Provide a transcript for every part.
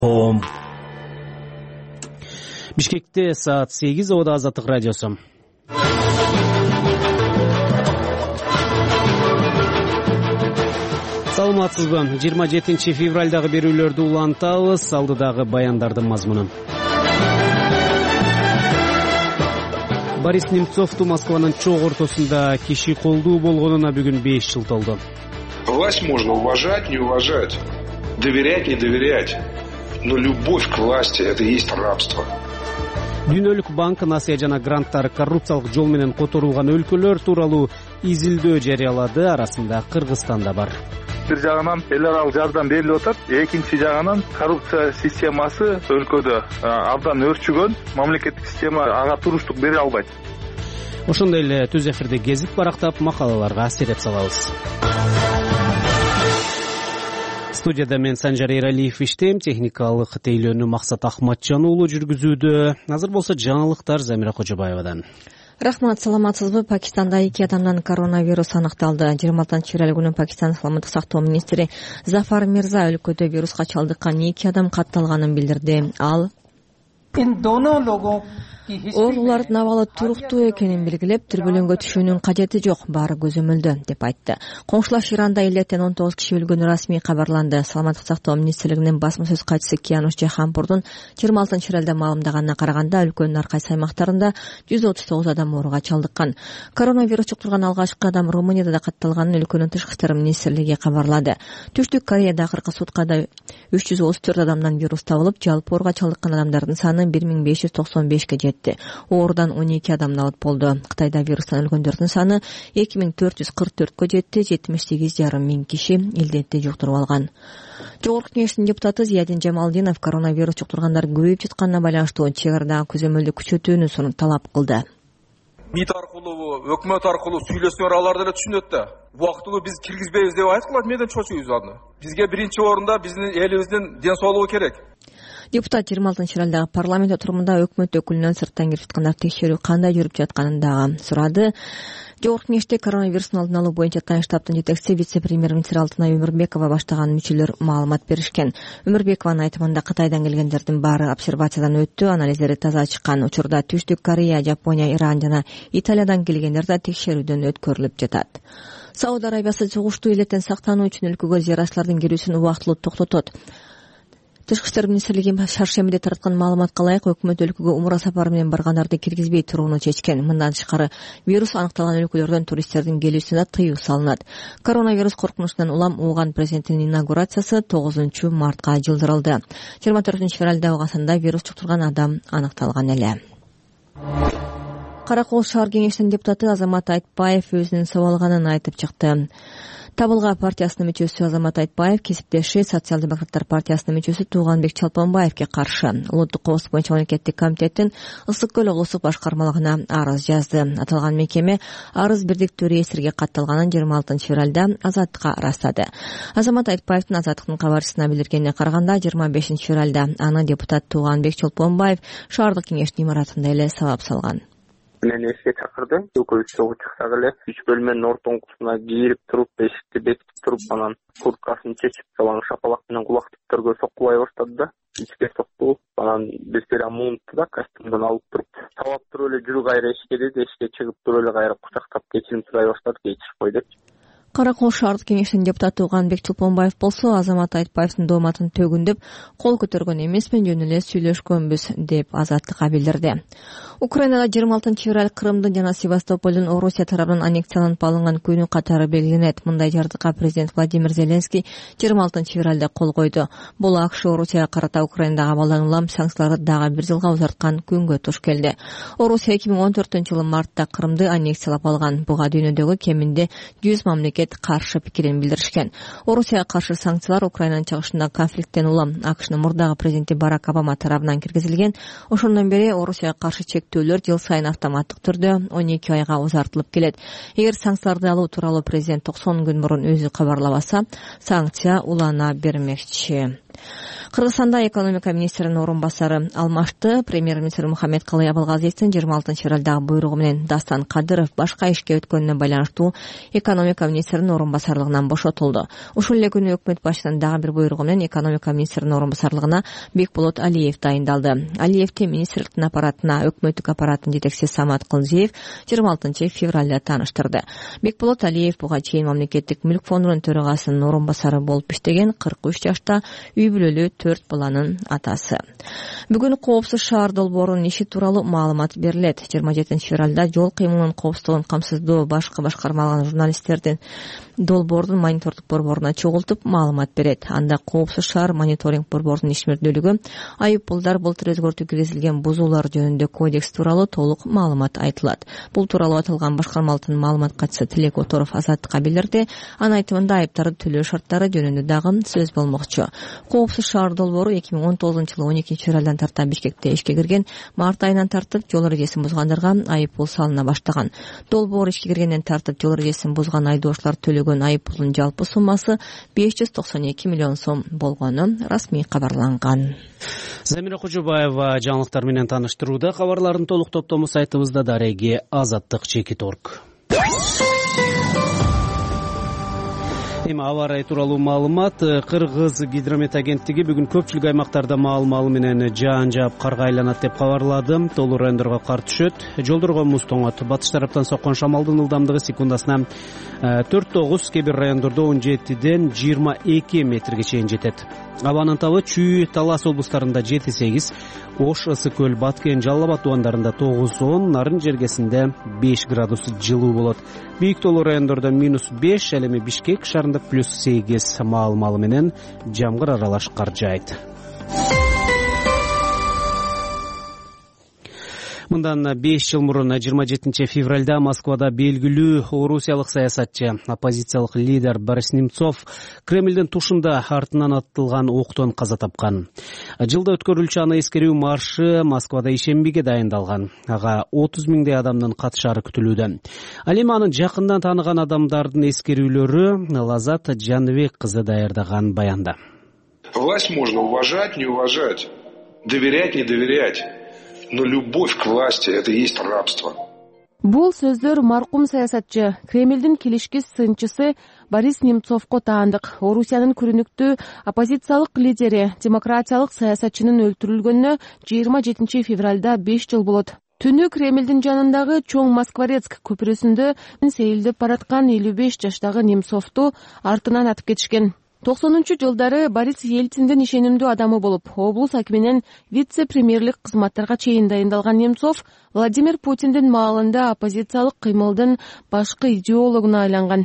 Бишкекте саат 8, Ода Азаттык радиосу. Саламатсызбы? 27 февралдагы берүүлөрдү улантабыз. Алдыдагы баяндардын мазмуну. Борис Немцовду Москванын чоң ортосунда киши колдуу болгонуна бүгүн 5 жыл толду. Власть можно уважать, не уважать, доверять, не доверять. Но любовь к власти — это и есть рабство. Дүйнөлүк банк насыя жана гранттар коррупциялык жол менен которулган өлкөлөр тууралуу изилдөө жарыялады. Арасында Кыргызстан да бар. Бир жагынан эл аралык жардам берилип атат, экинчи жагынан коррупция системасы өлкөдө абдан өрчүгөн, мамлекеттик система ага туруштук бере албайт. Ошондой эле түз эфирде кезип барактап макалаларга сереп салабыз. Студияда мен Санжар Эралиев иштейм, техникалык тейлөөнү Максат Ахматжан уулу жүргүзүүдө. Азыр болсо жаңылыктар Замира Кожобаевадан. Рахмат, саламатсызбы? Пакистанда 2 адамдан коронавирус аныкталды. 26-февраль күнү Пакистан саламаттык сактоо министри Зафар Мирза өлкөдө вируска чалдыккан 2 адам катталганын билдирди. Улардын абалы туруктуу экенин белгилеп, түрбөлөнгө түшүүнүн кажети жок, баары көзөмөлдө деп айтты. Коңшулаш Иранда илеттен 19 киши өлгөнү расмий кабарланды. Саламаттык сактоо министрлигинин басма сөз катчысы Киануш Жаханпурдун 26-февралда маалымдаганына караганда, өлкөнүн ар кайсы аймактарында 139 адам ооруга чалдыккан. Коронавирус жуктурган алгачкы адам Румынияда да катталганын өлкөнүн тышкы иштер министрлиги кабарлады. Түштүк Кореяда акыркы суткада 334 адамдан вирус табылып, жалпы ооруга чалдыккан адамдардын саны 1595ке жетти. Оорудан 12 адам алып болду. Кытайда вирустан өлгөндөрдүн саны 2444кө жетти. 78,5 миң киши илдетти жуктуруп алган. Жогорку кеңештин депутаты Зиядин Жамалдинов коронавирус жуктургандар көбөйүп жатканына байланыштуу чек арадагы көзөмөлдү күчөтүүнү талап кылды. МИД аркылуу, өкмөт аркылуу сүйлөшсөңөр алар деле түшүнөт да. Убактылуу биз киргизбейбиз деп айткылат, менден чочуйбуз аны. Бизге биринчи орунда биздин элибиздин ден соолугу керек. Депутат 26-февралдагы парламент отурумунда өкмөт өкүлүнөн сырттан кирип жаткандар текшерүү кандай жүрүп жатканын дагы сурады. Жогорку кеңеште коронавирустун алдын алуу боюнча Тань штабтын жетекчиси вице-премьер-министр Алтынай Өмүрбекова баштаган мүчөлөр маалымат беришкен. Өмүрбекованын айтымында Кытайдан келгендердин баары обсервациядан өттү, анализдери таза чыккан. Учурда Түштүк Корея, Жапония, Иран жана Италиядан келгендер да текшерүүдөн өткөрүлүп жатат. Сауд Арабиясы жугуштуу илеттен сактануу үчүн өлкөгө зыяратчылардын кирүүсүн убактылуу токтотот. Тышкы иштер министрлиги шаршембиде тараткан маалыматка ылайык, өкмөт өлкөгө умра сапары менен баргандарды киргизбей турууну чечкен. Мындан тышкары вирус аныкталган өлкөлөрдөн туристтердин келүүсүнө тыюу салынат. Коронавирус коркунучунан улам Уган президентинин инаугурациясы 9 мартка жылдырылды. 24-февралда Уганда вирус жуктурган адам аныкталган эле. Каракол шаар кеңешинин депутаты Азамат Айтбаев өзүнүн сабалганын айтып чыкты. Табылга партиясынын мүчөсү Азамат Айтбаев кесиптеши Социал-демократтар партиясынын мүчөсү Тууганбек Чалпонбаевке каршы улуттук коопсуздук боюнча мамлекеттик комитеттин Ысык көл облустук башкармалыгына арыз жазды. Аталган мекеме арыз бирдиктүү реестрге катталганын 26-февралда Азаттыкка ырастады. Азамат Айтбаевдин Азаттыктын кабарчысына билдиргенине караганда 25-февралда аны депутат Тууганбек Чалпонбаев шаардык кеңештин имаратында эле сабап салган. Мени эшикке чакырды. Экөөбүз чогуу чыксак эле 3 бөлмөнүн ортоңкусуна кирип туруп, эшикти бекитип туруп, анан курткасын чечип, салаң шапалак менен кулактыктарга соккулай баштады да, ичке сокку. Анан бизге муунту да костюмдан алып туруп, сабап туруп эле жүрү кайра эшикке деди, эшикке чыгып туруп эле кайра кучактап кечирим сурай баштады, кечирип кой деп. Каракол шаардык кеңештин депутаты Тууганбек Чалпонбаев болсо Азамат Айтбаевдин дооматын төгүн кол көтөргөн эмесмин, жөн эле сүйлөшкөнбүз деп Азаттыкка билдирди. Украинада 26-февраль Крымдын жана Севастополдун Орусия тарабынан аннексияланып алынган күнү катары белгиленет. Мындай жардыкка президент Владимир Зеленский 26-февралда кол койду. Бул АКШ Орусияга карата Украинадагы абалдануулам санкцияларды дагы 1 жылга узарткан күнгө туш келди. Орусия 2014-жылы мартта Крымды аннексиялап алган. Буга дүйнөдөгү кеминде 100 мамлекет каршы пикирин билдиришкен. Орусияга каршы санкциялар Украинанын чыгышындагы конфликттен улам АКШнын мурдагы президенти Барак Обама тарабынан киргизилген. Ошондон бери Орусияга каршы чектөөлөр жыл сайын автоматтык түрдө 12 айга узартылып келет. Эгер санкцияларды алуу тууралуу президент 90 күн мурун өзү кабарлабаса, санкция улана бермекчи. Кыргызстанда экономика министринин орун басары алмашты. Премьер-министр Мухаммедкалый Абылгазиевдин 26-февралдагы буйругу менен Дастан Кадыров башка ишке өткөнүнө байланыштуу экономика министринин орун басарлыгынан бошотулду. Ушул эле күнү өкмөт башчынын дагы бир буйругу менен экономика министринин орун басарлыгына Бекболот Алиев дайындалды. Алиевди министрликтин аппаратына өкмөттүк аппараттын жетекчиси Самат Кылжиев 26-февралда тааныштырды. Бекболот Алиев буга чейин мамлекеттик мүлк фондунун төрагасынын орун басары болуп иштеген 43 жашта үй бүлөлүү 4 баланын атасы. Бүгүн коопсуз шаар долбоорунун иши тууралуу маалымат берилет. 27-февралда жол кыймылынын коопсуздугун камсыздоо башкы башкарма алган журналисттердин долбоордун монитордук борборуна чогултуп маалымат берет. Анда коопсуз шаар мониторинг борборунун ишмердүүлүгү, айыппулдар, былтыр өзгөртүү киргизилген бузуулар жөнүндө кодекс тууралуу толук маалымат айтылат. Бул тууралуу аталган башкармалыктын маалымат катчысы Тилек Оторов Азаттыкка билдирди. Анын айтымында айыптарды төлөө шарттары жөнүндө дагы сөз болмокчу. Коопсуз шаар долбоору 2019-жылы 12-февралдан тарта Бишкекте ишке кирген. Март айынан тартып жол эрежесин бузгандарга айыппул салына баштаган. Долбоор ишке киргенден тартып жол эрежесин бузган айдоочулар төлөгөн айыппулдун жалпы суммасы 592 миллион сом болгону расмий кабарланган. Замира Кожобаева жаңылыктар менен тааныштырууда. Кабарлардын толук топтому сайтыбызда дареги azаттык.org. Эми аба ырайы тууралуу маалымат. Кыргыз гидромет агенттиги бүгүн көпчүлүк аймактарда маал-маалы менен жаан жаап карга айланат деп кабарлады. Тоолуу райондорго кар түшөт, жолдорго муз тоңот. Батыш тараптан соккон шамалдын ылдамдыгы секундасына 4-9, кээ бир райондордо 17-ден 22 метрге чейин жетет. Абанын табы Чүй, Талас облустарында 7-8, Ош, Ысык көл, Баткен, Жалал Абад тубандарында 9-10, Нарын жергесинде 5 градус жылуу болот. Бийик тоолуу райондордо -5, ал эми Бишкек шаарында +8 маал-маалы менен жамгыр аралаш кар жаайт. Мындан 5 жыл мурун 27-февралда Москвада белгилүү орусиялык саясатчы, оппозициялык лидер Борис Немцов Кремлдин тушунда артынан атылган октон каза тапкан. Жылда өткөрүлчү аны эскерүү маршы Москвада ишембиге дайындалган. Ага 30 миңдей адамдын катышары күтүлүүдө. Ал эми анын жакындан тааныган адамдардын эскерүүлөрү Лазат Жаныбек кызы даярдаган баянда. Власть можно уважать, не уважать, доверять, не доверять. Но любовь к власти — это и есть рабство. Бул сөздөр маркум саясатчы, Кремлдин килишки сынчысы Борис Немцовго таандык. Орусиянын көрүнүктүү оппозициялык лидери, демократиялык саясатчынын өлтүрүлгөнүнө 27 февралда 5 жыл болот. Түнү Кремлдин жанындагы Чоң Москворецк көпүрөсүндө сейилдеп бараткан 55 жаштагы Немцовду артынан атып кетишкен. 90-жылдары Борис Ельциндин ишенимдүү адамы болуп, облус акиминен вице-премьерлик кызматтарга чейин дайындалган Немцов Владимир Путиндин маалында оппозициялык кыймылдын башкы идеологуна айланган.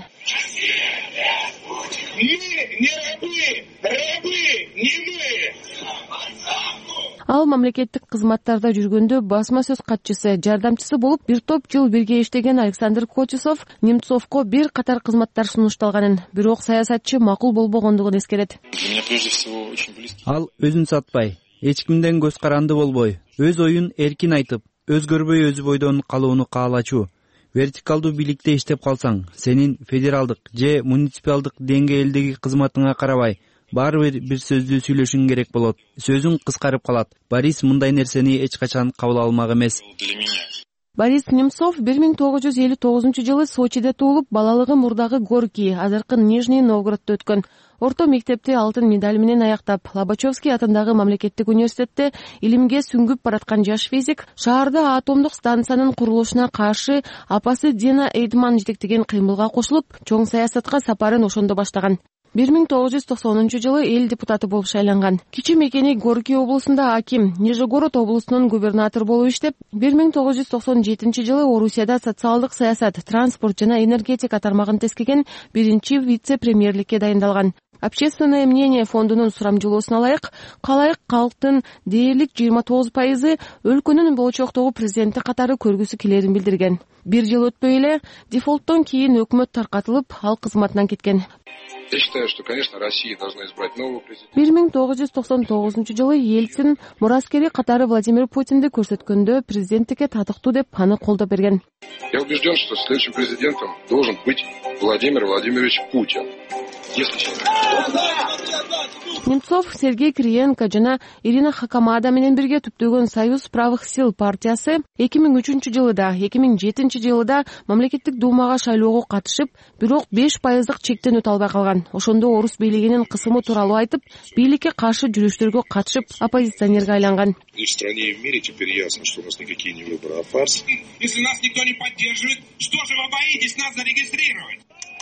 Ал мамлекеттик кызматтарда жүргөндө басма сөз катчысы, жардамчысы болуп, бир топ жыл бирге иштеген Александр Котисов Немцовго бир катар кызматтар сунушталганын, бирок саясатчы макул болбогондугун эскерет. Ал өзүн сатпай, эч кимден көз каранды болбой, өз оюн эркин айтып, өзгөрбөй өзү бойдон калууну каалачу. Вертикалдуу бийликте иштеп калсаң, сенин федералдык же муниципалдык деңгээлдеги кызматыңа карабай, баары бир сөздүү сүйлөшүң керек болот. Сөзүң кыскарып калат. Борис мындай нерсени эч качан кабыл алмак эмес. Борис Немцов 1959-жылы Сочиде туулуп, балалыгы мурдагы Горький, азыркы Нижний Новгороддо өткөн. Орто мектепти алтын медаль менен аяктап, Лобачевский атындагы мамлекеттик университетте илимге сүңгүп бараткан жаш физик шаарда атомдук станциянын курулушуна каршы апасы Дина Эйдман жетектеген кыймылга кошулуп, чоң саясатка сапарын ошондо баштаган. 1990-жылы эл депутаты болуп шайланган. Кичи мекени Горький облусунда аким, Нижегород облусунун губернатор болуп иштеп, 1997-жылы Орусияда социалдык саясат, транспорт жана энергетика тармагын тескеген биринчи вице-премьерликке дайындалган. Общественное мнение фондунун сурамжылоосуна ылайык, калайык калктын дээрлик 29% өлкөнүн болочоктогу президенти катары көргүсү келерин билдирген. Бир жыл өтпөй эле дефолттон кийин өкмөт таркатылып, ал кызматынан кеткен. Я считаю, что, конечно, Россия должна избрать нового президента. 1999-жылы Ельцин мураскери катары Владимир Путинди көрсөткөндө президенттикке татыктуу деп аны колдоп берген. Я убежден, что следующим президентом должен быть Владимир Владимирович Путин. Немцов Сергей Кириенко жана Ирина Хакамада менен бирге түптөгөн Союз правых сил партиясы 2003 жылыда, 2007 жылыда мамлекеттик думага шайлоого катышып, бирок 5% чектен өтө албай калган. Ошондо орус бийлигинин кысымы тууралуу айтып, бийликке каршы жүрүштөргө катышып, оппозиционерге айланган. И в стране, и в мире теперь ясно, что у нас никакие не выборы, а фарс. Если нас никто не поддерживает, что же вы боитесь нас зарегистрировать?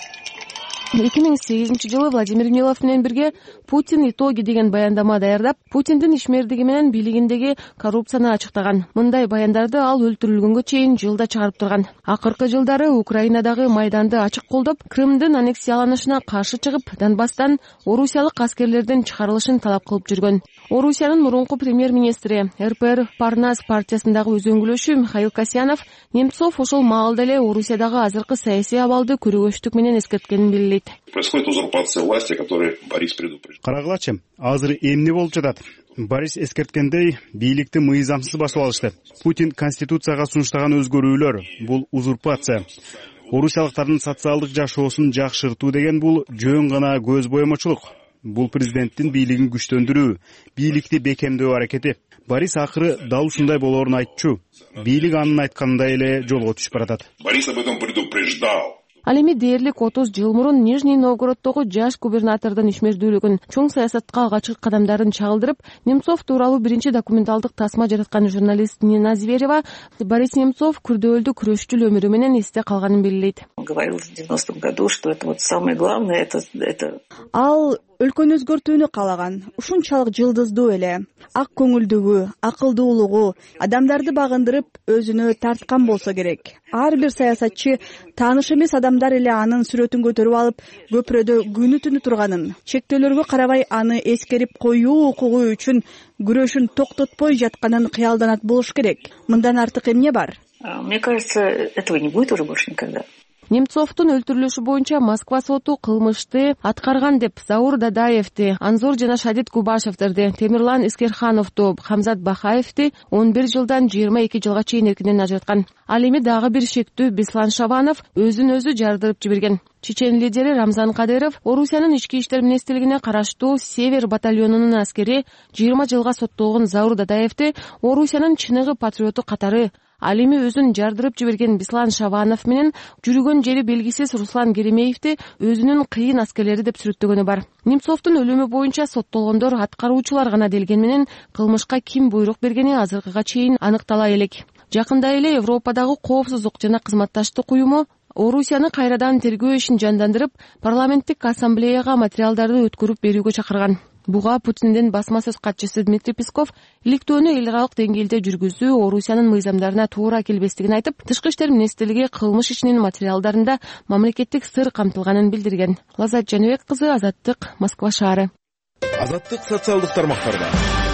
2008 жылы Владимир Милов менен бирге Путин итоги деген баяндама даярдап, Путиндин ишмердиги менен бийлигиндеги коррупцияны ачыктаган. Мындай баяндарды ал өлтүрүлгөнгө чейин жылда чыгарып турган. Акыркы жылдары Украинадагы майданды ачык колдоп, Крымдын аннексияланышына каршы чыгып, Донбасстан орусиялык аскерлердин чыгарылышын талап кылып жүргөн. Орусиянын мурунку премьер-министри, РПР Парнас партиясындагы өзөңгүлөшү Михаил Касьянов Немцов ошол маалда эле Орусиядагы азыркы саясий абалды көрөгөчтүк менен эскерткенин белгилейт. Происходит узурпация власти, которую Борис предупреждал. Карагылачы, азыр эмне болуп жатат? Борис эскерткендей, бийликти мыйзамсыз басып алышты. Путин конституцияга сунуштаган өзгөрүүлөр бул узурпация. Орусиялыктардын социалдык жашоосун жакшыртуу деген бул жөн гана көз боемочулук. Бул президенттин бийлигин күчтөндүрүү, бийликти бекемдөө аракети. Борис акыры дал ушундай болоорун айтчу. Бийлик анын айтканындай эле жолго түшүп баратат. Борис об этом предупреждал. Ал эми дээрлик 30 жыл мурун Нижний Новгороддогу жаш губернатордун ишмердүүлүгүн, чоң саясатка алгачкы кадамдарын чагылдырып, Немцов тууралуу биринчи документалдык тасма жараткан журналист Нина Зверева Борис Немцов күрдөөлдүү күрөшчүл өмүрү менен эсте калганын белгилейт. Говорил в 90-м году, что это вот самое главное, это... Ал өлкөнү өзгөртүүнү каалаган. Ушунчалык жылдыздуу эле, ак көңүлдүгү, акылдуулугу, адамдарды багындырып, өзүнө тарткан болсо керек. Ар бир саясатчы тааныш эмес адамдар эле анын сүрөтүн көтөрүп алып, көпүрөдө күнү түнү турганын, чектөөлөргө карабай аны эскерип коюу укугу үчүн күрөшүн токтотпой жатканын кыялданат болуш керек. Мындан артык эмне бар? Мне кажется, этого не будет уже больше никогда. Немцовдун өлтүрүлүшү боюнча Москва соту кылмышты аткарган деп Заур Дадаевди, Анзор жана Шадит Кубашевдерди, Темирлан Искерхановду, Хамзат Бахаевди 11 жылдан 22 жылга чейин эркинен ажыраткан. Ал эми дагы бир шектүү Беслан Шабанов өзүн өзү жардырып жиберген. Чечен лидери Рамзан Кадыров Орусиянын ички иштер министрлигине караштуу Север батальонунун аскери 20 жылга соттолгон Заур Дадаевди Орусиянын чыныгы патриоту катары, ал эми өзүн жардырып жиберген Беслан Шабанов менен жүргөн жери белгисиз Руслан Керемеевди өзүнүн кыйын аскерлери деп сүрөттөгөнү бар. Немцовдун өлүмү боюнча соттолгондор аткаруучулар гана делген менен кылмышка ким буйрук бергени азыркыга чейин аныктала элек. Жакында эле Европадагы коопсуздук жана кызматташтык уюму Орусияны кайрадан тергөө ишин жандандырып, парламенттик ассамблеяга материалдарды өткөрүп берүүгө чакырган. Буга Путиндин басма сөз катчысы Дмитрий Песков иликтөөнү эл аралык деңгээлде жүргүзүү Орусиянын мыйзамдарына туура келбестигин айтып, Тышкы иштер министрлиги кылмыш ишинин материалдарында мамлекеттик сыр камтылганын билдирген. Лазат Жаныбек кызы, Азаттык, Москва шаары. Азаттык социалдык тармактарда.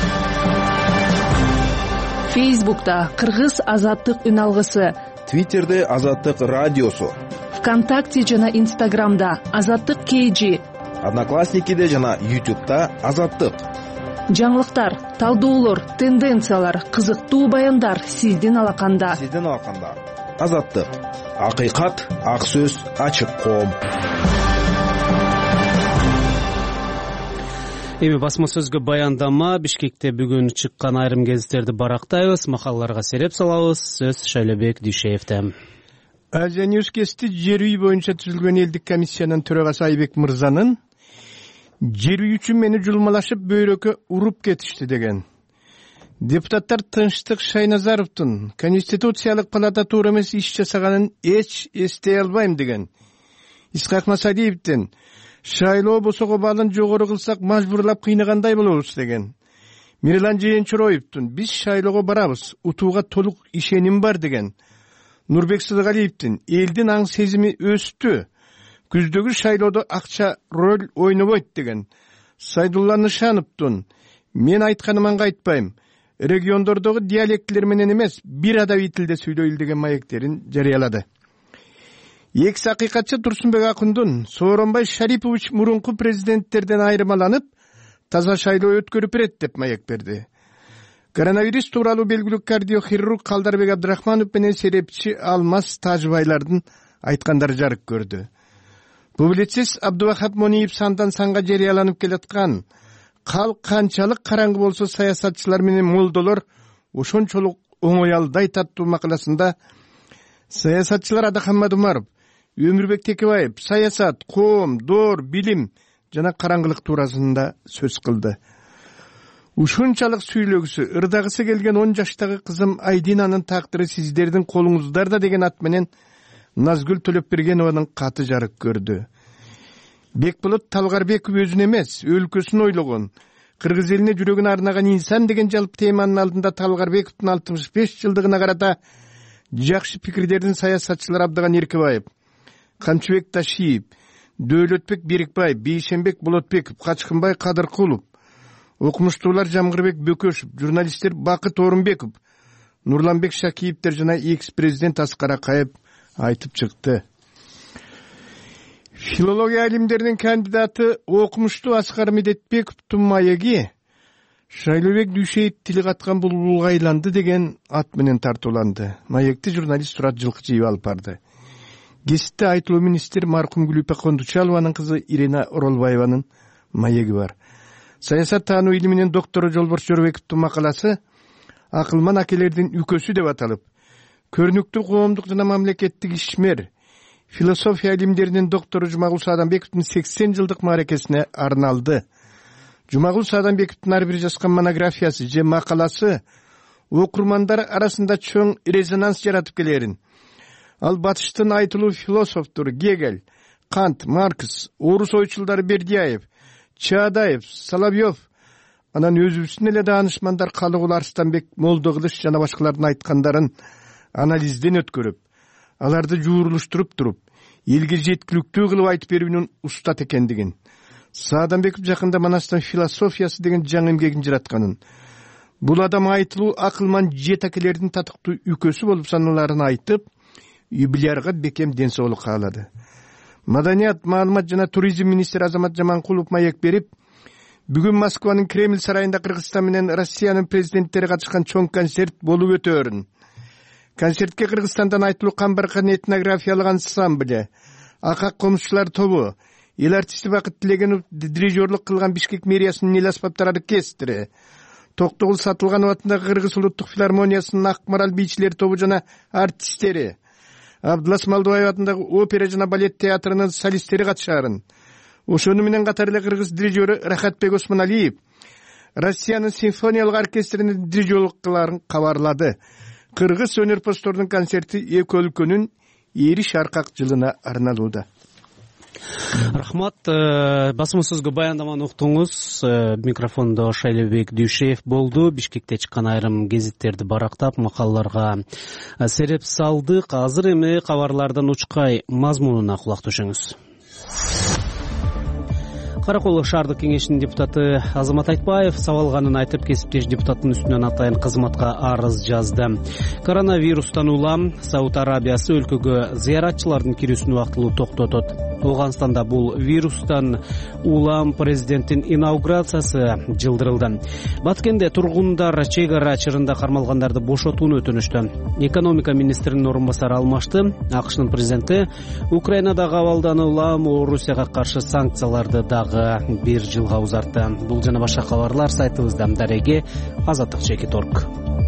Фейсбукта Кыргыз Азаттык үн алгысы, Твиттерде Азаттык радиосу, ВКонтакте жана Инстаграмда Азаттык KG, Одноклассникиде жана YouTube'да Азаттык. Жаңылыктар, талдоолор, тенденциялар, кызыктуу баяндар сиздин алаканда. Азаттык. Акыйкат, ак сөз, ачык коом. Эми басма сөзгө баяндама Бишкекте бүгүн чыккан айрым гезиттерди барактайбыз, макалаларга сереп салабыз. Сөз Шайлебек Дүйшеевде. Азия Ньюс кести жер үй боюнча түзүлгөн элдик комиссиянын төрагасы Айбек Мырзанын жер үй үчүн мени жулмалашып бөйрөккө уруп кетишти деген. Депутаттар Тынчтык Шайназаровдун Конституциялык палата туура эмес иш жасаганын эч эстей албайм деген. Исхак Масалиевдин шайлоо босого балын жогору кылсак мажбурлап кыйнагандай болобуз деген. Мирлан Жээнчороевдун биз шайлоого барабыз, утууга толук ишеним бар деген. Нурбек Сыдыгалиевдин элдин аң сезими өстү, күздөгү шайлоодо акча роль ойнобойт деген. Сайдулла Нышановдун мен айтканыма кайтпайм, региондордогу диалектилер менен эмес, бир адабий тилде сүйлөйүл деген маектерин жарыялады. Экс акыйкатчы Турсунбек Акундун Сооронбай Шарипович мурунку президенттерден айырмаланып, таза шайлоо өткөрүп берет деп маек берди. Коронавирус тууралуу белгилүү кардиохирург Калдарбек Абдрахманов менен серепчи Алмаз Тажбайлардын айткандары жарык көрдү. Публицист Абдувахап Мониев сандан санга жарыяланып келаткан калк канчалык караңгы болсо саясатчылар менен молдолор ошончолук оңой алды айтат макаласында. Саясатчылар Адахаммад Умаров, Өмүрбек Текебаев саясат, коом, доор, билим жана караңгылык туурасында сөз кылды. Ушунчалык сүйлөгүсү, ырдагысы келген 10 жаштагы кызым Айдинанын тагдыры сиздердин колуңуздарда деген ат менен Назгүл Төлөпбергенованын каты жарык көрдү. Бекболот Талгарбеков өзүн эмес, өлкөсүн ойлогон, кыргыз элине жүрөгүн арнаган инсан деген жалпы теманын алдында Талгарбековдун 65 жылдыгына карата жакшы пикирлердин саясатчылар Абдыган Эркебаев, Камчыбек Ташиев, Дөөлөтбек Берикбаев, Бейшенбек Болотбеков, Качкынбай Кадыркулов, окумуштуулар Жамгырбек Бөкөшев, журналисттер Бакыт Орунбеков, Нурланбек Шакиевтер жана экс-президент Аскар Акаев айтып чыкты. Филология алимдеринин кандидаты окумуштуу Аскар Медетбековдун маеги Шайлообек Дүйшеев тили каткан булбулга айланды деген ат менен тартууланды. Маекти журналист Сурат Жылкычиев алып барды. Кесипте айтылуу министр маркум Гүлүпе Кондучалованын кызы Ирина Оролбаеванын маеги бар. Саясат таануу илиминин доктору Жолборс Жорбековдун макаласы акылман акелердин үкөсү деп аталып, көрүнүктүү коомдук жана мамлекеттик ишмер, философия илимдеринин доктору Жумагул Сааданбековдун 80 жылдык мааракесине арналды. Жумагул Сааданбековдун ар бир жазган монографиясы же макаласы окурмандар арасында чоң резонанс жаратып келерин. Ал батыштын айтылуу философтор Гегель, Кант, Маркс, орус ойчулдары Бердияев, Чаадаев, Соловьев, анан өзүбүздүн эле даанышмандар Калыгул Арстанбек, Молдокылыш жана башкалардын айткандарын анализден өткөрүп, аларды жуурулуштуруп туруп, элге жеткиликтүү кылып айтып берүүнүн устат экендигин, Сааданбеков жакында Манастын философиясы деген жаңы эмгегин жаратканын, бул адам айтылуу акылман жетекелердин татыктуу үкөсү болуп саналарын айтып, юбилярга бекем ден соолук каалады. Маданият, маалымат жана туризм министри Азамат Жаманкулов маек берип, бүгүн Москванын Кремль сарайында Кыргызстан менен Россиянын президенттери катышкан чоң концерт болуп өтөөрүн. Концертке Кыргызстандан айтылуу камбаркан этнографиялык ансамбле, Акак комузчулар тобу, эл артисти Бакыт Тилегенов дирижерлук кылган Бишкек мэриясынын эл аспаптар оркестри, Токтогул Сатылганов атындагы Кыргыз улуттук филармониясынын Ак Марал бийчилер тобу жана артисттери, Абдулас Малдыбаев атындагы опера жана балет театрынын солисттери катышаарын. Ошону менен катар эле кыргыз дирижеру Рахатбек Осмоналиев Россиянын симфониялык оркестринин дирижерлук кыларын кабарлады. Кыргыз өнөрпоздордун концерти эки өлкөнүн эри шаркак жылына арналууда. Рахмат. Басма сөзгө баяндаманы уктуңуз. Микрофондо Шайлообек Дүйшеев болду. Бишкекте чыккан айрым гезиттерди барактап, макалаларга сереп салдык. Азыр эми кабарлардан учкай мазмунуна кулак түшүңүз. Каракол шаардык кеңешинин депутаты Азамат Айтбаев сабалганын айтып, кесиптеш депутаттын үстүнөн атайын кызматка арыз жазды. Коронавирустан улам Сауд Арабиясы өлкөгө зыяратчылардын кирүүсүн убактылуу токтотот. Оганстанда бул вирустан улам президенттин инаугурациясы жылдырылды. Баткенде тургундар чек ара чырында кармалгандарды бошотууну өтүнүштү. Экономика министринин орун басары алмашты. АКШнын президенти Украинадагы абалдан улам Орусияга каршы санкцияларды дагы 1 жылга узартты. Бул жана башка кабарлар сайтыбызда. Дареги Азаттык Чекит.орг.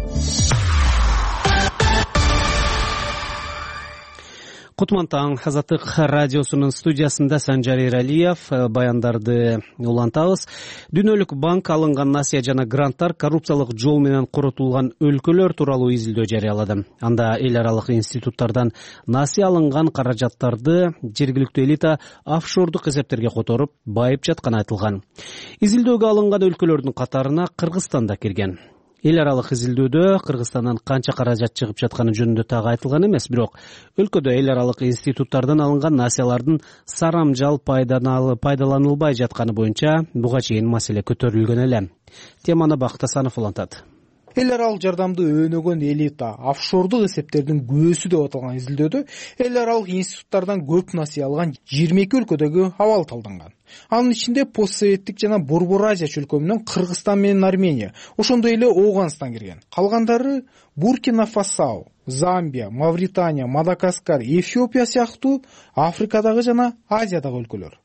Кутман таң. Азаттык радиосунун студиясында Санжар Эралиев баяндарды улантабыз. Дүйнөлүк банк алынган насыя жана гранттар коррупциялык жол менен коротулган өлкөлөр тууралуу изилдөө жарыялады. Анда эл аралык институттардан насыя алынган каражаттарды жергиликтүү элита офшордук эсептерге которуп, байып жатканы айтылган. Изилдөөгө алынган өлкөлөрдүн катарына Кыргызстан да кирген. Эл аралык изилдөөдө Кыргызстандан канча каражат чыгып жатканы жөнүндө так айтылган эмес, бирок өлкөдө эл аралык институттардан алынган насыялардын сарамжал пайдаланылбай жатканы боюнча буга чейин маселе көтөрүлгөн эле. Теманы Бакыт Асанов улантат. Эл аралык жардамды өнөгөн элита офшордук эсептердин күбөсү деп аталган изилдөөдө эл аралык институттардан көп насыя алган 22 өлкөдөгү абал талданган. Анын ичинде постсоветтик жана Борбор Азия чөлкөмүнөн Кыргызстан менен Армения, ошондой эле Оогунстан кирген. Калгандары Буркина Фасо, Замбия, Мавритания, Мадагаскар, Эфиопия сыяктуу Африкадагы жана Азиядагы өлкөлөр.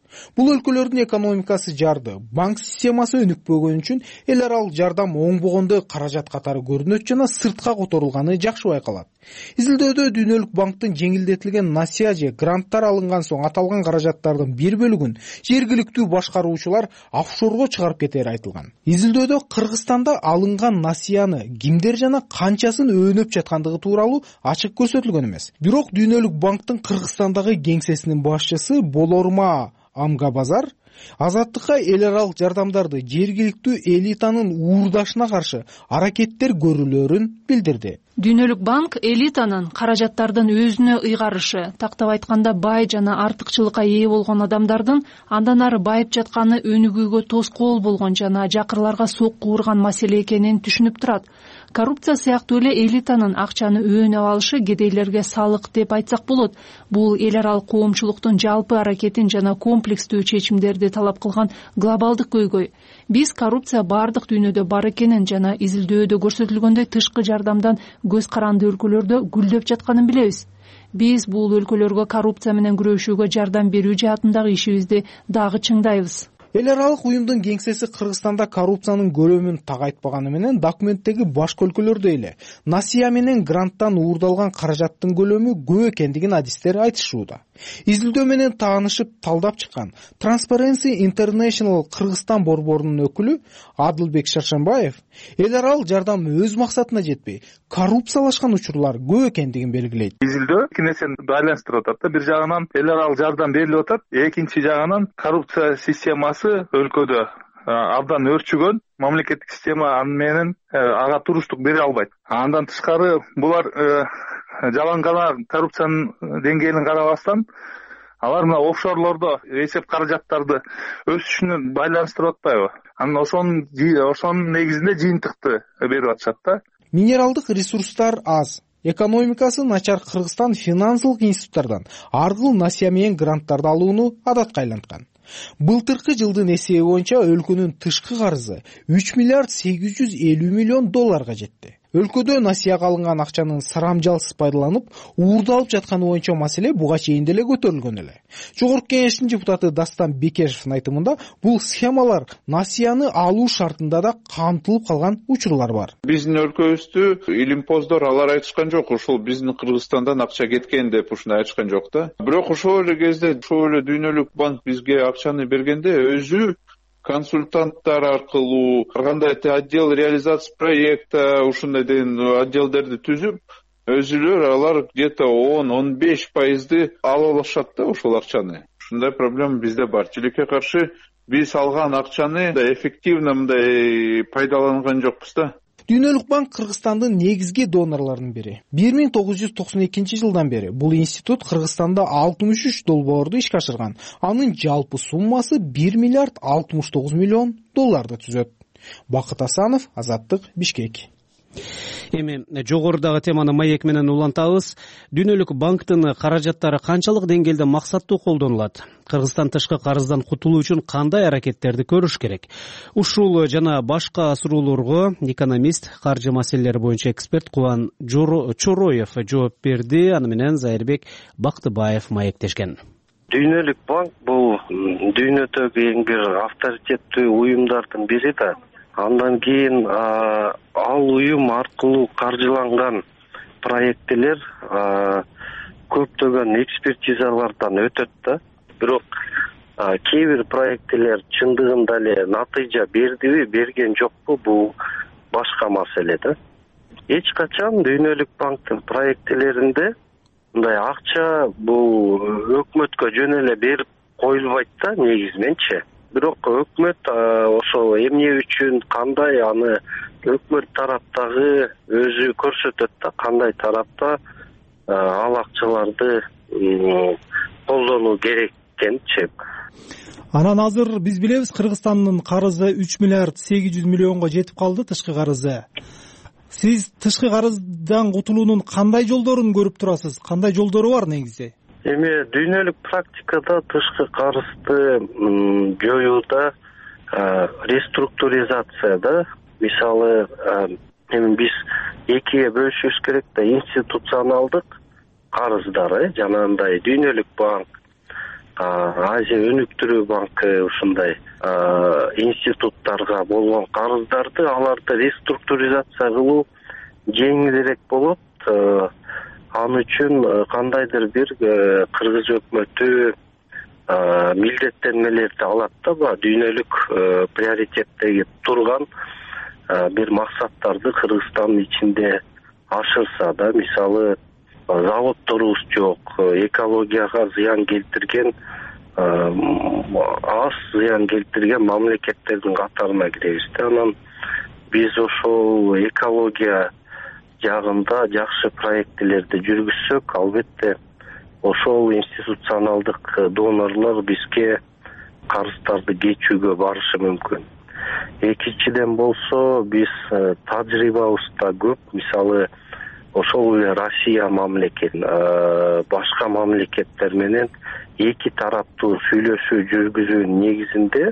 Бул өлкөлөрдүн экономикасы жарды, банк системасы өнүкпөгөн үчүн эл аралык жардам оңбогондой каражат катары көрүнөт жана сыртка которулганы жакшы байкалат. Изилдөөдө Дүйнөлүк банктын жеңилдетилген насыя же гранттар алынган соң аталган каражаттардын бир бөлүгүн жергиликтүү башкаруучулар офшорго чыгарып кетери айтылган. Изилдөөдө Кыргызстанда алынган насыяны кимдер жана канчасын өөнөп жаткандыгы тууралуу ачык көрсөтүлгөн эмес. Бирок Дүйнөлүк банктын Кыргызстандагы кеңсесинин башчысы Болорма Амгабазар Азаттыкка эл аралык жардамдарды жергиликтүү элитанын уурдашына каршы аракеттер көрүлөрүн билдирди. Дүйнөлүк банк элитанын каражаттардын өзүнө ыйгарышы, тактап айтканда бай жана артыкчылыкка ээ болгон адамдардын андан ары байып жатканы өнүгүүгө тоскоол болгон жана жакырларга сокку урган маселе экенин түшүнүп турат. Коррупция сыяктуу эле элитанын акчаны өөнөп алышы кедейлерге салык деп айтсак болот. Бул эл аралык коомчулуктун жалпы аракетин жана комплекстүү чечимдерди талап кылган глобалдык көйгөй. Биз коррупция бардык дүйнөдө бар экенин жана изилдөөдө көрсөтүлгөндөй тышкы жардамдан көз каранды өлкөлөрдө гүлдөп жатканын билебиз. Биз бул өлкөлөргө коррупция менен күрөшүүгө жардам берүү жаатындагы ишибизди дагы чыңдайбыз. Эл аралык уюмдун кеңсеси Кыргызстанда коррупциянын көлөмүн так айтпаганы менен документтеги башка өлкөлөрдө эле насыя менен гранттан уурдалган каражаттын көлөмү көп экендигин адистер айтышууда. Изилдөө менен таанышып талдап чыккан Transparency International Кыргызстан борборунун өкүлү Адылбек Шаршанбаев эл аралык жардам өз максатына жетпей, коррупциялашкан учурлар көп экендигин белгилейт. Изилдөө эки нерсени байланыштырып атат да. Бир жагынан эл аралык жардам берилип атат, экинчи жагынан коррупция системасы өлкөдө абдан өөрчүгөн, мамлекеттик система аны менен ага туруштук бере албайт. Андан тышкары булар жалаң гана коррупциянын деңгээлин карабастан алар мына офшорлордо эсеп каражаттарды өсүшүнө байланыштырып атпайбы? Анан ошонун негизинде жыйынтыкты берип атышат да. Минералдык ресурстар аз, экономикасы начар Кыргызстан финансылык институттардан ар кыл насыя менен гранттарды алууну адатка айланткан. Былтыркы жылдын эсеби боюнча өлкөнүн тышкы карызы 3 миллиард 850 миллион долларга жетти. Өлкөдө насыяга алынган акчанын сарамжалсыз пайдаланып, уурдалып жатканы боюнча маселе буга чейин деле көтөрүлгөн эле. Жогорку кеңештин депутаты Дастан Бекешевдин айтымында бул схемалар насыяны алуу шартында да камтылып калган учурлар бар. Биздин өлкөбүздө илимпоздор алар айтышкан жок, ушул биздин Кыргызстандан акча кеткен деп ушуну айтышкан жок да. Бирок ошол эле кезде ошол эле Дүйнөлүк банк бизге акчаны бергенде өзү консультанттар аркылуу кандай отдел реализация проекта ушундай деген отделдерди түзүп, өзүлөр алар где-то 10-15% ала алышат да ошол акчаны. Ушундай проблема бизде бар. Тилекке каршы биз алган акчаны эффективно мындай пайдаланган жокпуз да. Дүйнөлүк банк Кыргызстандын негизги донорлорунун бири. 1992 жылдан бери бул институт Кыргызстанда 63 долбоорду ишке ашырган. Анын жалпы суммасы 1 миллиард 69 миллион долларды түзөт. Бакыт Асанов, Азаттык, Бишкек. Эми жогорудагы теманы маек менен улантабыз. Дүйнөлүк банктын каражаттары канчалык деңгээлде максаттуу колдонулат? Кыргызстан тышкы карыздан кутулуу үчүн кандай аракеттерди көрүш керек? Ушул жана башка суроолорго экономист, каржы маселелери боюнча эксперт Кубан Чороев жооп берди. Аны менен Зайырбек Бактыбаев маектешкен. Дүйнөлүк банк бул дүйнөдөгү эң бир авторитеттүү уюмдардын бири да. Андан кийин ал уюм аркылуу каржыланган проектилер көптөгөн экспертизалардан өтөт да. Бирок кээ бир проектилер чындыгында эле натыйжа бердиби, берген жокпу, бул башка маселе да. Эч качан Дүйнөлүк банктын проектилеринде мындай акча бул өкмөткө жөн эле берип коюлбайт да негизиненчи. Бирок өкмөт ошол эмне үчүн, кандай аны өкмөт тараптагы өзү көрсөтөт да, кандай тарапта ал акчаларды колдонуу керек экенчи. Анан азыр биз билебиз, Кыргызстандын карызы 3 миллиард 800 миллионго жетип калды, тышкы карызы. Сиз тышкы карыздан кутулуунун кандай жолдорун көрүп турасыз? Кандай жолдору бар негизи? Эми дүйнөлүк практикада тышкы карызды жоюуда реструктуризацияда, мисалы эми биз экиге бөлүшүбүз керек да, институционалдык карыздар, жанагындай Дүйнөлүк банк, Азия өнүктүрүү банкы ушундай институттарга болгон карыздарды аларды реструктуризация кылуу жеңилирээк болот. Ал үчүн кандайдыр бир кыргыз өкмөтү милдеттенмелерди алат да, дүйнөлүк приоритеттеги турган бир максаттарды Кыргызстандын ичинде ашырса да, мисалы заводдорубуз жок, экологияга зыян келтирген, аз зыян келтирген мамлекеттердин катарына киребиз да. Анан биз ошол экология жагында жакшы проектилерди жүргүзсөк, албетте ошол институционалдык донорлор бизге карыздарды кечүүгө барышы мүмкүн. Экинчиден болсо, биз тажрыйбабызда көп, мисалы ошол эле Россия мамлекети башка мамлекеттер менен эки тараптуу сүйлөшүү жүргүзүүнүн негизинде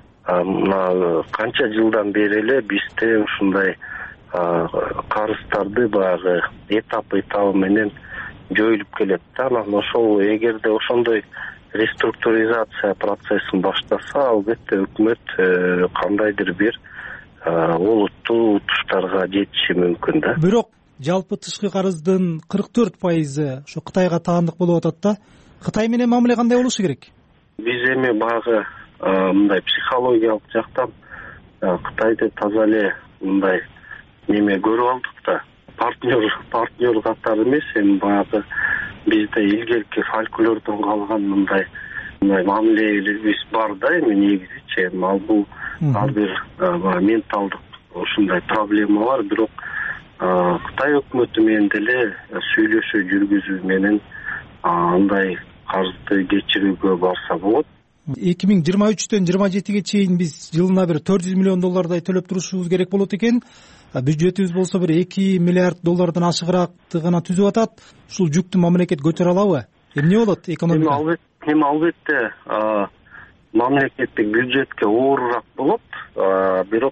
канча жылдан бери эле бизде ушундай карыздарды баягы этап менен жоюлуп келет да. Анан ошол эгерде ошондой реструктуризация процессин баштаса, албетте өкмөт кандайдыр бир олуттуу туштарга жетиши мүмкүн да. Бирок жалпы тышкы карыздын 44% ошо Кытайга таандык болуп атат да. Кытай менен мамиле кандай болушу керек? Биз эми багы мындай психологиялык жактан Кытайды таза эле мындай көрүп алдык да. Партнер катары эмес, эми багы бизде илгерки фольклордон калган мындай мамилелерибиз бар да, эми негизичи. Ал бул ар бир менталдык ушундай проблема бар, бирок Кытай өкмөтү менен деле сүйлөшүү жүргүзүү менен андай карызды кечирүүгө барса болот. 2023-төн 27-ге чейин биз жылына бир $400 миллион төлөп турушубуз керек болот экен. Бюджетибиз болсо бир $2 миллиард ашыгыраакты гана түзүп атат. Ушул жүктү мамлекет көтөрө алабы? Эмне болот экономика? Эми албетте мамлекеттик бюджетке оорураак болот, бирок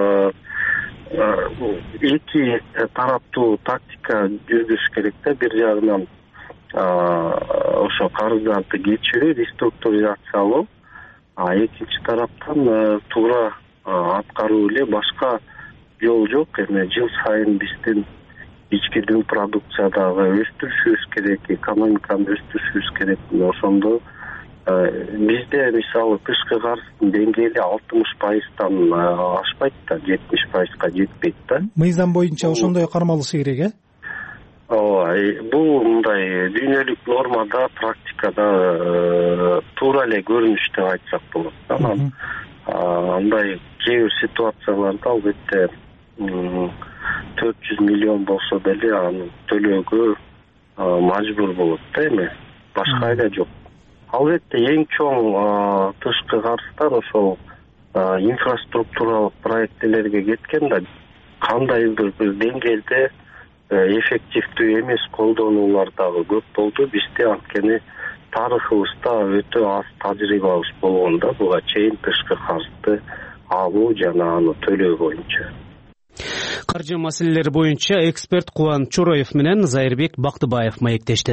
эки тараптуу тактика жүргүзүш керек да. Бир жагынан ошо карыздарды кечирүү, реструктуризациялоо, экинчи тараптан туура аткаруу эле, башка жол жок. Эми жыл сайын биздин ички дүң продукциядагы өстүрүшүбүз керек, экономиканы өстүрүшүбүз керек. Ошондо бизде мисалы тышкы карыздын деңгээли 60%-тан ашпайт да, 70%-га жетпейт да. Мыйзам боюнча ошондой кармалышы керек, Бул мындай дүйнөлүк нормада, практикада туура эле көрүнүш деп айтсак болот. Анан андай кээ бир ситуацияларда албетте 400 миллион болсо деле аны төлөөгө мажбур болот да, эми башка айла жок. Албетте эң чоң тышкы карыздар ошол инфраструктуралык проектилерге кеткен да. Кандайдыр бир деңгээлде эффективдүү эмес колдонуулар дагы көп болду. Бизде анткени тарыхыбызда өтө аз тажрыйбабыз болгон да, буга чейин тышкы карызды алуу жана аны төлөө боюнча. Каржы маселелери боюнча эксперт Кубан Чороев менен Зайырбек Бактыбаев маектешти.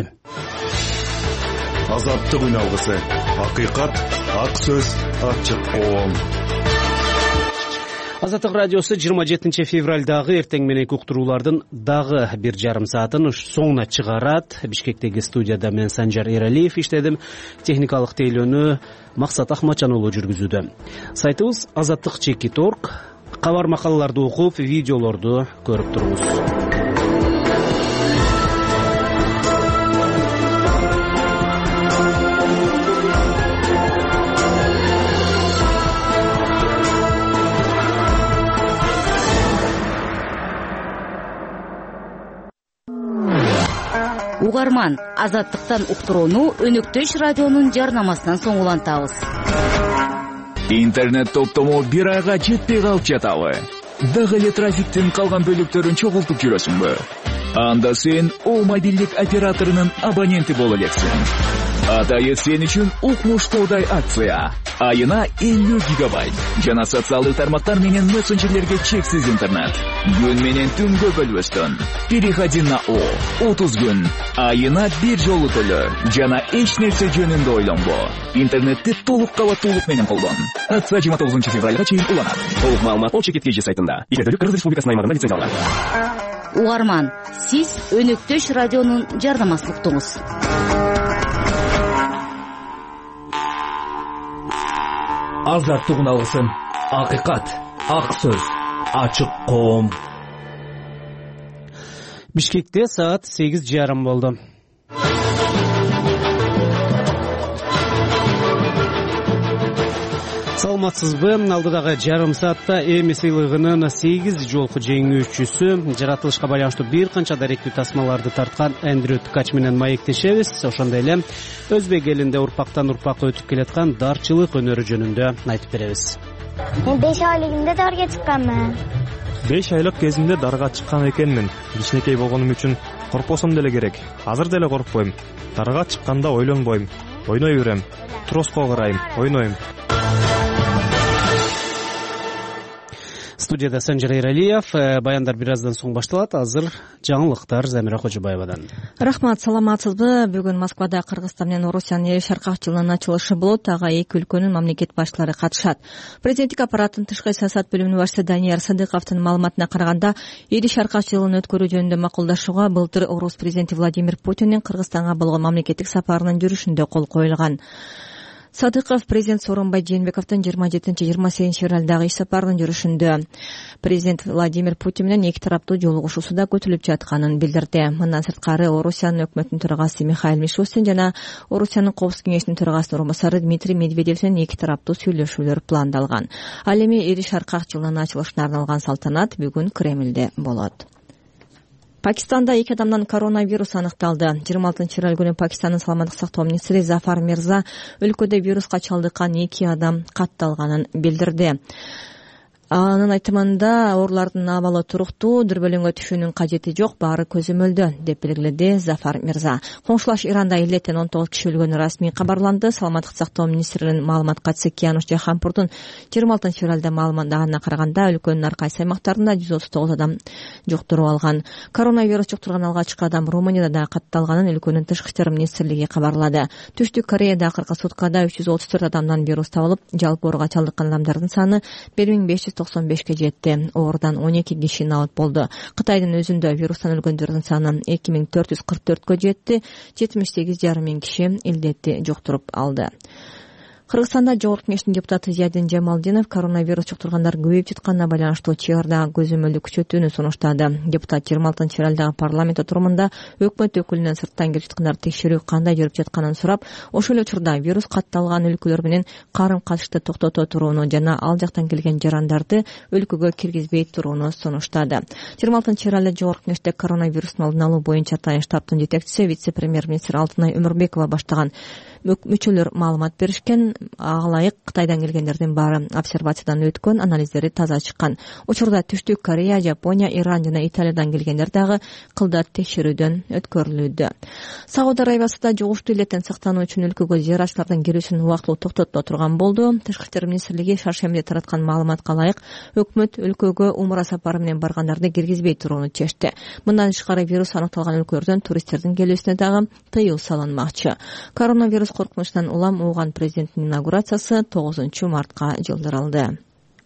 Азаттык үналгысы. Акыйкат, ак сөз, ачык коом. Азаттык радиосу 27 февралдагы эртең мененки уктуруулардын дагы 1,5 саатын соңуна чыгарат. Бишкектеги студияда мен Санжар Эралиев иштедим. Техникалык тейлөөнү Максат Ахматжан уулу жүргүзүүдө. Сайтыбыз azаттык.org. Кабар макалаларды окуп, видеолорду көрүп туруңуз. Угарман, азаттыктан уктурууну Өнөктөш радионун жарнамасынан соң улантабыз. Интернет топтому бир айга жетпей калып жатабы? Дагы эле трафиктин калган бөлүктөрүн чогултуп жүрөсүңбү? Анда сен О мобилдик операторунун абоненти боло элексиң. Атайы сен үчүн укмуштуудай акция. Айына 50 гигабайт жана социалдык тармактар менен мессенджерлерге чексиз интернет. Күн менен түнгө бөлбөстөн. Переходи на О. 30 күн. Айына бир жолу төлө жана эч нерсе жөнүндө ойлонбо. Интернетти толук кабаттуулук менен колдон. Акция 29 февралга чейин уланат. Толук маалымат ОЧКТЖ сайтында. Эфирдүүлүк Кыргыз Республикасынын аймагында лицензияланган. Угарман, сиз Өнөктөш радионун жардамасын уктуңуз. Азаттыгын алгысың. Акыйкат, ак сөз, ачык коом. Бишкекте саат 8:30 болду. Саламатсызбы? Алдыдагы жарым саатта Эми сыйлыгынын 8 жолку жеңүүчүсү, жаратылышка байланыштуу бир канча даректүү тасмаларды тарткан Эндрю Ткач менен маектешебиз. Ошондой эле өзбек элинде урпактан урпакка өтүп келаткан дарчылык өнөрү жөнүндө айтып беребиз. Мен 5 айлыгымда дарга чыкканмын. 5 айлык кезимде дарга чыккан экенмин. Кичинекей болгонум үчүн коркпосом деле керек. Азыр деле коркпойм. Дарга чыкканда ойлонбойм. Ойной берем. Троско карайм, ойнойм. Студияда Санжар Эралиев, баяндар бир аздан соң башталат. Азыр жаңылыктар Замира Кожобаевадан. Рахмат, саламатсызбы? Бүгүн Москвада Кыргызстан менен Орусиянын Эли Шаркак жылынын ачылышы болот. Ага эки өлкөнүн мамлекет башчылары катышат. Президенттик аппараттын тышкы саясат бөлүмүнүн башчысы Данияр Садыковдун маалыматына караганда, Эли Шаркак жылын өткөрүү жөнүндө макулдашууга былтыр Орус президенти Владимир Путиндин Кыргызстанга болгон мамлекеттик сапарынын жүрүшүндө кол коюлган. Садыков президент Сооронбай Жээнбековдун 27-28 февралдагы иш сапарынын жүрүшүндө президент Владимир Путин менен эки тараптуу жолугушуусу да көтүлүп жатканын билдирди. Мындан сырткары Орусиянын өкмөтүнүн төрагасы Михаил Мишустин жана Орусиянын Коопсуздук кеңешинин төрагасынын орун басары Дмитрий Медведев менен эки тараптуу сүйлөшүүлөр пландалган. Ал эми Эли Шаркак жылынын ачылышына арналган салтанат бүгүн Кремлде болот. Пакистанда эки адамдан коронавирус аныкталды. 26 күнү Пакистандын саламаттык сактоо министри Зафар Мирза өлкөдө вируска чалдыккан эки адам катталганын билдирди. Анын айтымында оорулардын абалы туруктуу, дүрбөлөңгө түшүүнүн кажети жок, баары көзөмөлдө, деп белгиледи Зафар Мирза. Коңшулаш Иранда илеттен 19 киши өлгөнү расмий кабарланды. Саламаттык сактоо министринин маалымат катчысы Киануш Жаханпурдун 26 февралда маалыматына караганда өлкөнүн ар кайсы аймактарында 139 адам жуктуруп алган. Коронавирус жуктурган алгачкы адам Румынияда да катталганын өлкөнүн тышкы иштер министрлиги кабарлады. Түштүк Кореяда акыркы суткада 334 адамдан вирус табылып, жалпы ооруга чалдыккан адамдардын саны 1595 жетти. Оордан 12 киши наат болду. Кытайдын өзүндө вирустан өлгөндөрдүн саны 2444 жетти. 78,5 миң киши илдетти жуктуруп алды. Кыргызстанда Жогорку Кеңештин депутаты Зиядин Жамалдинов коронавирус жуктургандар көбөйүп жатканына байланыштуу ЧР дагы көзөмөлдү күчөтүүнү сунуштады. Депутат 26 февралдагы парламент отурумунда өкмөт өкүлүнөн сырттан келип жаткандар текшерүү кандай жүрүп жатканын сурап, ошол эле учурда вирус катталган өлкөлөр менен карым-катышты токтото турууну жана ал жактан келген жарандарды өлкөгө киргизбей турууну сунуштады. 26 февралда Жогорку Кеңеште коронавирустун алдын алуу боюнча атайын штабтын жетекчиси вице-премьер-министр Алтынай Өмүрбекова баштаган мүчөлөр маалымат беришкен. Ага ылайык Кытайдан келгендердин баары обсервациядан өткөн, анализдери таза чыккан. Учурда Түштүк Корея, Жапония, Иран жана Италиядан келгендер дагы кылдат текшерүүдөн өткөрүлүүдө. Сауд Арабиясында жугуштуу илеттен сактануу үчүн өлкөгө зыяратчылардын келүүсүн убактылуу токтото турган болду. Тышкы иштер министрлиги шаршембиде тараткан маалыматка ылайык өкмөт өлкөгө умра сапары менен баргандарды киргизбей турууну чечти. Мындан тышкары вирус аныкталган өлкөлөрдөн туристтердин келүүсүнө дагы тыюу салынмакчы. Коронавирус коркунучунан улам ууган президенттин инаугурациясы 9 мартка жылдырылды.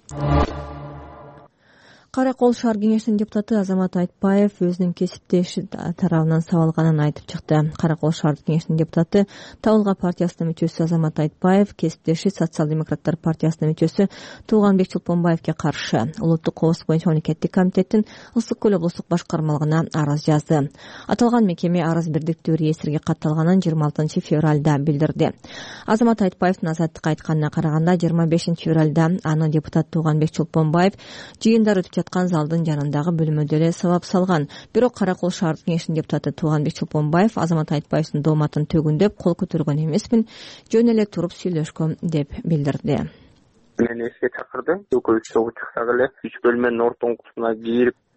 Каракол шаар кеңешинин депутаты Азамат Айтбаев өзүнүн кесиптеши тарабынан сабалганын айтып чыкты. Каракол шаар кеңешинин депутаты Табылга партиясынын мүчөсү Азамат Айтбаев кесиптеши Социал-демократтар партиясынын мүчөсү Тууганбек Чулпонбаевге каршы улуттук коопсуздук боюнча мамлекеттик комитеттин Ысык көл облустук башкармалыгына арыз жазды. Аталган мекеме арыз бирдиктүү реестрге катталганын 26 февралда билдирди. Азамат Айтбаевдин Азаттыкка айтканына караганда 25 февралда аны депутат Тууганбек Чулпонбаев жыйындар өтүп жаткан залдын жанындагы бөлмөдө эле сабап салган. Бирок Каракол шаардык кеңешинин депутаты Тууганбек Чулпонбаев Азамат Айтбаевдин дооматын төгүндөп кол көтөргөн эмесмин, жөн эле туруп сүйлөшкөм деп билдирди. Мени эске чакырды. Экөөбүз чогуу чыксак эле 3 бөлмөнүн ортоңкусуна кирип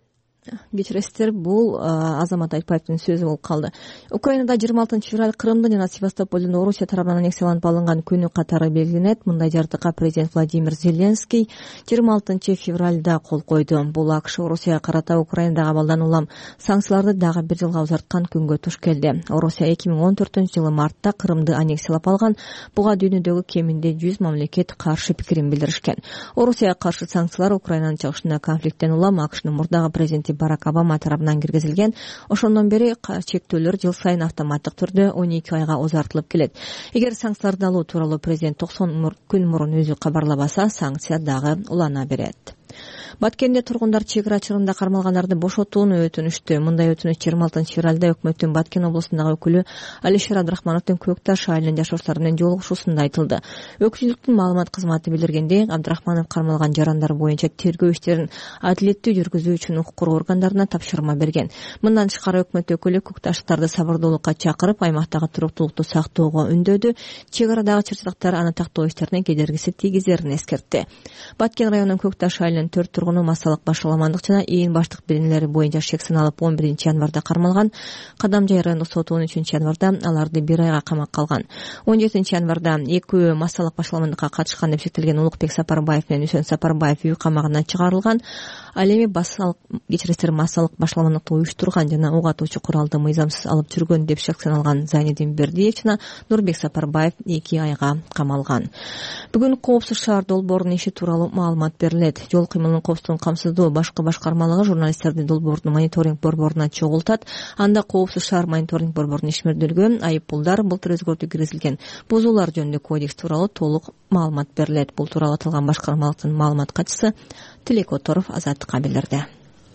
кечиресиздер, бул Азамат Айтпаевдин сөзү болуп калды. Украинада 26 февраль Крымдын жана Севастополдун Орусия тарабынан аннексияланып алынган күнү катары белгиленет. Мындай жардыкка президент Владимир Зеленский 26 февралда кол койду. Бул АКШ Орусияга карата Украинадагы абалдан улам санкцияларды дагы бир жылга узарткан күнгө туш келди. Орусия 2014-жылы мартта Крымды аннексиялап алган. Буга дүйнөдөгү кеминде 100 мамлекет каршы пикирин билдиришкен. Орусияга каршы санкциялар Украинанын чыгышында конфликттен улам АКШнын мурдагы президенти Барак Обама тарабынан киргизилген. Ошондон бери чектөөлөр жыл сайын автоматтык түрдө 12 айга узартылып келет. Эгер санкцияларды алуу тууралуу президент 90 күн мурун өзү кабарлабаса, санкция дагы улана берет. Баткенде тургундар чек ара чырында кармалгандарды бошотууну өтүнүштү. Мындай өтүнүш 26 февралда өкмөттүн Баткен облусундагы өкүлү Алишер Абдрахмановдун Көк Таш айылынын жашоочулары менен жолугушуусунда айтылды. Өкүлчүлүктүн маалымат кызматы билдиргендей, Абдрахманов кармалган жарандар боюнча тергөө иштерин адилеттүү жүргүзүү үчүн укук коргоо органдарына тапшырма берген. Мындан тышкары өкмөт өкүлү Көк Таштарды сабырдуулукка чакырып, аймактагы туруктуулукту сактоого үндөдү. Чек арадагы чырчылыктар аны тактоо иштерине кедергиси тийгизерин эскертти. Баткен районунун Көк Таш айылынын 4 тургуну массалык башаламандык жана ээн баштык беренелери боюнча шек саналып 11-январда кармалган. Кадамжай райондук соту 13-январда аларды 1 айга камакка алган. 17-январда экөө массалык башаламандыкка катышкан деп шектелген Улукбек Сапарбаев менен Үсөн Сапарбаев үй камагынан чыгарылган. Ал эми массалык башаламандыкты уюштурган жана ок атуучу куралды мыйзамсыз алып жүргөн деп шек саналган Зайнидин Бердиев жана Нурбек Сапарбаев 2 айга камалган. Бүгүн Коопсуз шаар долбоорунун иши тууралуу маалымат берилет. Жол кыймылынын коопсуздугун камсыздоо башкы башкармалыгы журналисттерди долбоордун мониторинг борборуна чогултат. Анда Коопсуз шаар мониторинг борборунун ишмердүүлүгү, айыппулдар, былтыр өзгөртүү киргизилген бузуулар жөнүндө кодекс тууралуу толук маалымат берилет. Бул тууралуу аталган башкармалыктын маалымат катчысы Тилек Оторов Азаттыкка билдирди.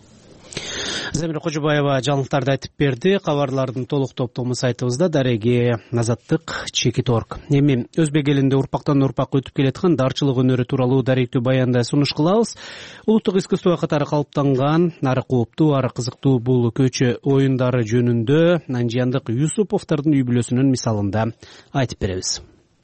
Замира Кожобаева жаңылыктарды айтып берди. Кабарлардын толук топтому сайтыбызда дареги azattik.org. Эми өзбек элинде урпактан урпакка өтүп келаткан дарчылык өнөрү тууралуу даректүү баянда сунуш кылабыз. Улуттук искусство катары калыптанган ары кооптуу, ары кызыктуу бул көчө оюндары жөнүндө Анжияндык Юсуповдордун үй бүлөсүнүн мисалында айтып беребиз.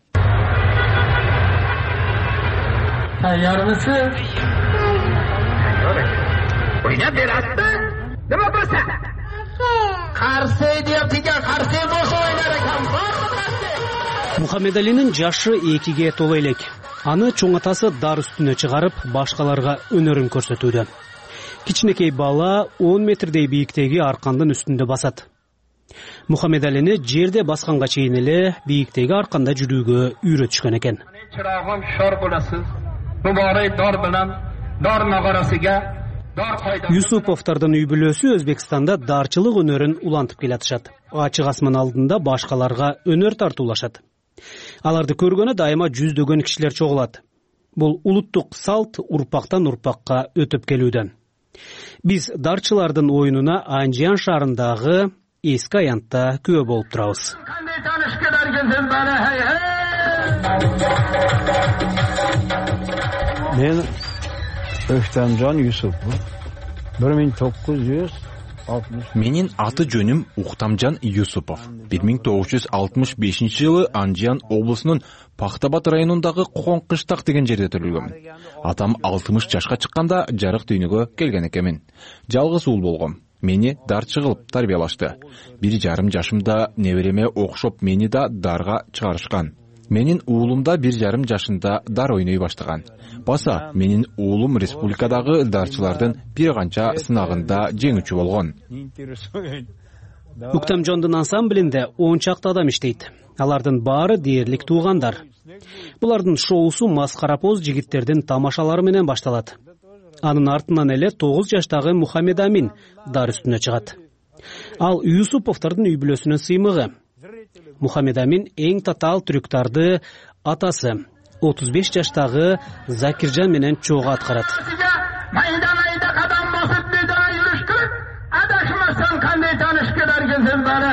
Oynab berasizmi? Nima bo'lsa? Qarshi deyapti-ku, qarshi bo'lsa o'ynar ekan. Мухаммедалинин жашы 2ге толо элек. Аны чоң атасы дар үстүнө чыгарып, башкаларга өнөрүн көрсөтүүдө. Кичинекей бала 10 метрдей бийиктеги аркандын үстүндө басат. Мухаммедалини жерде басканга чейин эле бийиктеги арканда жүрүүгө үйрөтүшкөн экен. Чырагым шор боласыз. Мубарак дар менен дар нагарасыга Юсуповдордун үй бүлөсү Өзбекстанда дарчылык өнөрүн улантып келатышат. Ачык асман алдында башкаларга өнөр тартуулашат. Аларды көргөнү дайыма жүздөгөн кишилер чогулат. Бул улуттук салт урпактан урпакка өтүп келүүдө. Биз дарчылардын оюнуна Анжиян шаарындагы эски аянтта күбө болуп турабыз. Мен Öktemcan Yusupov. 1960. Менин аты жөнүм Уктамжан Юсупов. 1965-жылы Анжиян облусунун Пахтабад районундагы Коңкыштак деген жерде төрөлгөм. Атам 60 жашка чыкканда жарык дүйнөгө келген экенмин. Жалгыз ул болгом. Мени дарчы кылып тарбиялашты. 1,5 жашымда небереме окшоп мени да дарга чыгарышкан. Менин уулум да 1,5 жашында дар ойной баштаган. Баса, менин уулум республикадагы дарчылардын бир канча сынагында жеңүүчү болгон. Уктамжондун ансамблинде 10 чакты адам иштейт. Алардын баары дээрлик туугандар. Булардын шоусу маскарапоз жигиттердин тамашалары менен башталат. Анын артынан эле 9 жаштагы Мухаммед Амин дар үстүнө чыгат. Ал Юсуповдордун үй бүлөсүнүн сыймыгы. Мухаммед Амин эң татаал түрүктарды атасы 35 жаштагы Закиржан менен чогуу аткарат. Майда кадам басып бедара жүрүштү. Адашмасаң кандай таныш келерген бары.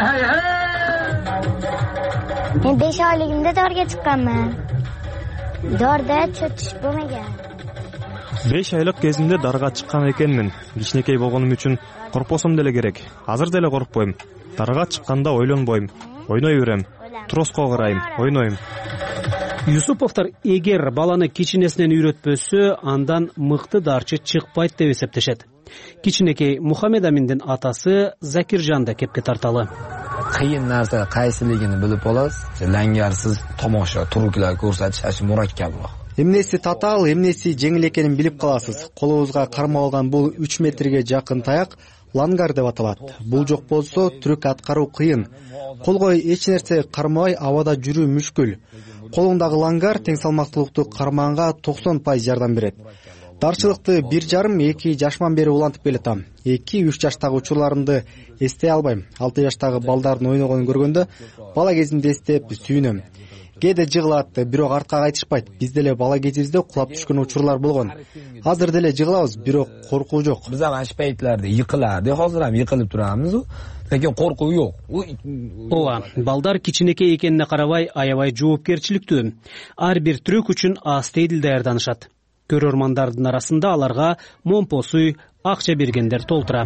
Мен 5 айлыгымда дарга чыкканмын. Дарда чөтүш болмаган. 5 айлык кезимде дарга чыккан экенмин. Кичинекей болгонум үчүн коркпосом деле керек. Азыр деле коркпойм. Дарга чыкканда ойлонбойм. Ойной берем. Троско карайм, ойнойм. Юсуповдор эгер баланы кичинесинен үйрөтпөсө, андан мыкты дарчы чыкпайт деп эсептешет. кичинекей Мухаммед Аминдин атасы Закиржан да кепке тарталы. Qiyin narsa qaysiligini bilib olasiz. Langarsiz tomosha, turuklar ko'rsatish ashi murakkamroq. Эмнеси татаал, эмнеси жеңил экенин билип каласыз. Колубузга кармап алган бул 3 метрге жакын таяк лангар деп аталат. Бул жок болсо түрүк аткаруу кыйын. Колго эч нерсе кармабай абада жүрүү мүшкүл. Колуңдагы лангар тең салмактуулукту кармаганга 90% жардам берет. Дарчылыкты 1,5-2 жашман бери улантып келатам. 2-3 жаштагы учурларымды эстей албайм. 6 жаштагы балдардын ойногонун көргөндө бала кезимди эстеп сүйүнөм. Кээде жыгылат, бирок артка кайтышпайт. Биз деле бала кезибизде кулап түшкөн учурлар болгон. Азыр деле жыгылабыз, бирок коркуу жок. Биз аны аш пейтлерде йыкыларды, азыр ham йыкылып турабыз. Лекин коркуу жок. Ооба, балдар кичинекей экенине карабай аябай жоопкерчиликтүү. Ар бир түрөк үчүн астейдил даярданышат. Көрөрмандардын арасында аларга момпосуй, акча бергендер толтура.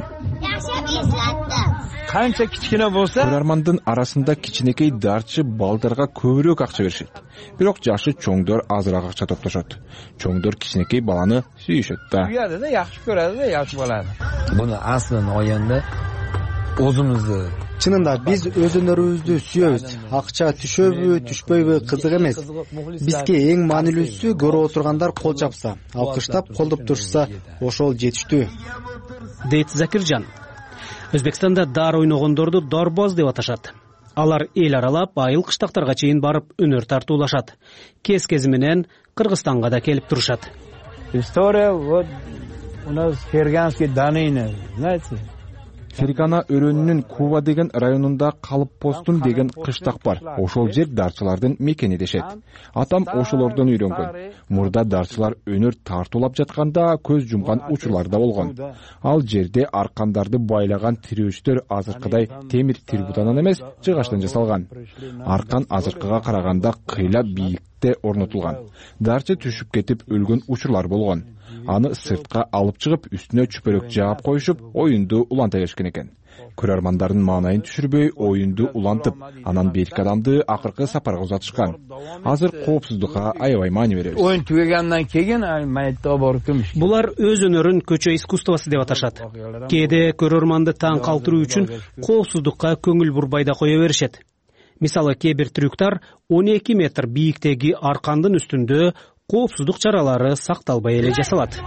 Канча кичкене болсо, көрөрмандын арасында кичинекей дарчы балдарга көбүрөөк акча беришет. Бирок жашы чоңдор азыраак акча топтошот. Чоңдор кичинекей баланы сүйүшөт да. Уяда да жакшы көрөдү да, жакшы болот. Буну аслын оюнда өзүмүздү чынында биз өзүнөрүбүздү сүйөбүз. Акча түшөбү, түшпөйбү кызык эмес. Бизге эң маанилүүсү көрүп отургандар кол чапса, алкыштап колдоп турушса, ошол жетиштүү. Дейт Закиржан. Өзбекстанда дар ойногондорду дарбоз деп аташат. Алар эл аралап, айыл кыштактарга чейин барып өнөр тартуулашат. Кез-кези менен Кыргызстанга да келип турушат. История вот у нас Ферганский долина, знаете? Фергана өрөөнүнүн Кува деген районунда Калып постун деген кыштак бар. Ошол жер дарчылардын мекени дешет. Атам ошолордон үйрөнгөн. Мурда дарчылар өнөр тартуулап жатканда көз жумган учурлар да болгон. Ал жерде аркандарды байлаган тирөөчтөр азыркыдай темир тирбутанан эмес, жыгачтан жасалган. Аркан азыркыга караганда кыйла бийикте орнотулган. Дарчы түшүп кетип өлгөн учурлар болгон. Аны сыртка алып чыгып, үстүнө чүпөрөк жаап коюшуп, оюнду уланта беришкен экен. Көрөрмандардын маанайын түшүрбөй, оюнду улантып, анан берки адамды акыркы сапарга узатышкан. Азыр коопсуздукка аябай маани беребиз. Оюн түгөгөндөн кийин майытта барып көмүш. Булар өз өнөрүн көчө искусствосы деп аташат. Кээде көрөрманды таң калтыруу үчүн коопсуздукка көңүл бурбай да кое беришет. Мисалы, кээ бир түрүктар 12 метр бийиктеги аркандын үстүндө коопсуздук чаралары сакталбай эле жасалат.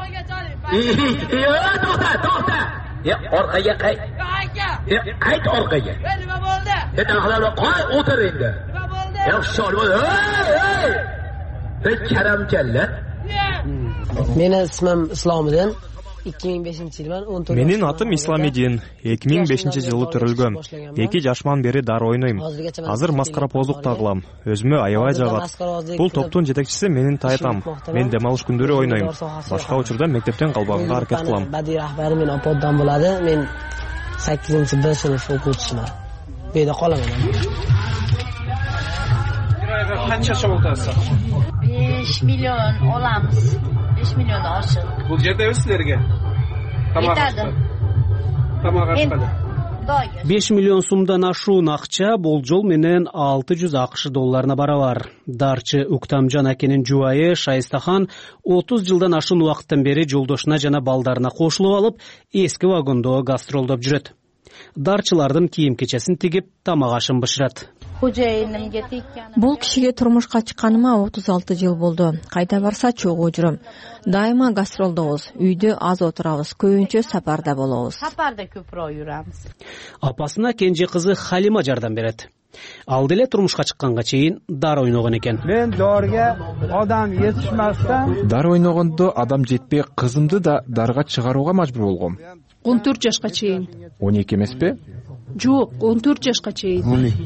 Orqaga qayt. Qayt orqaga. Nima bo'ldi? E'tiroqlar qo'y o'tir endi. Yaxshi bo'ldi. Hey! Karamkalla. Meni ismim Islomiddin. 2005-yilman 14. Менин атым Исламидин. 2005-жылы төрөлгөм. 2 жашман бери дар ойнойм. Азыр маскаропоздук тагылам. Өзүмө аябай жагат. Бул топтун жетекчиси менин тайтам. Мен демалыш күндөрү ойнойм. Башка учурда мектептен калбаганга аракет кылам. Badiiy rahbari men opoddan bo'ladi. Men 8-B sinf o'quvchisiman. Bu yerda qolaman. Qancha so'm o'tasiz? 5 million olamiz. 5 million oshiq. Bu yetadi sizlarga? Yetadi. Tamam, 5 million сумдан ашуун акча болжол менен 600 АКШ долларына барабар. Дарчы Уктамжан акенин жубайы Шайыстахан 30 жылдан ашуун убакыттан бери жолдошуна жана балдарына кошулуп алып, эски вагондо гастролдоп жүрөт. Дарчылардын кийим-кечесин тигип, тамак ашын бышырат. Бул кишиге турмушка чыкканыма 36 жыл болду. Кайда барса чогуу жүрөм. Дайыма гастролдобуз. Үйдө аз отурабыз. Көбүнчө сапарда болобуз. Сапарда көпүрөөк жүрөбүз. Апасына кенже кызы Халима жардам берет. Ал деле турмушка чыкканга чейин дар ойногон экен. Мен дарга адам жетишмастан, дар ойногондо адам жетпей, кызымды да дарга чыгарууга мажбур болгом. 14 жашка чейин. 12 эмеспи? Жок, 14 жашка чейин.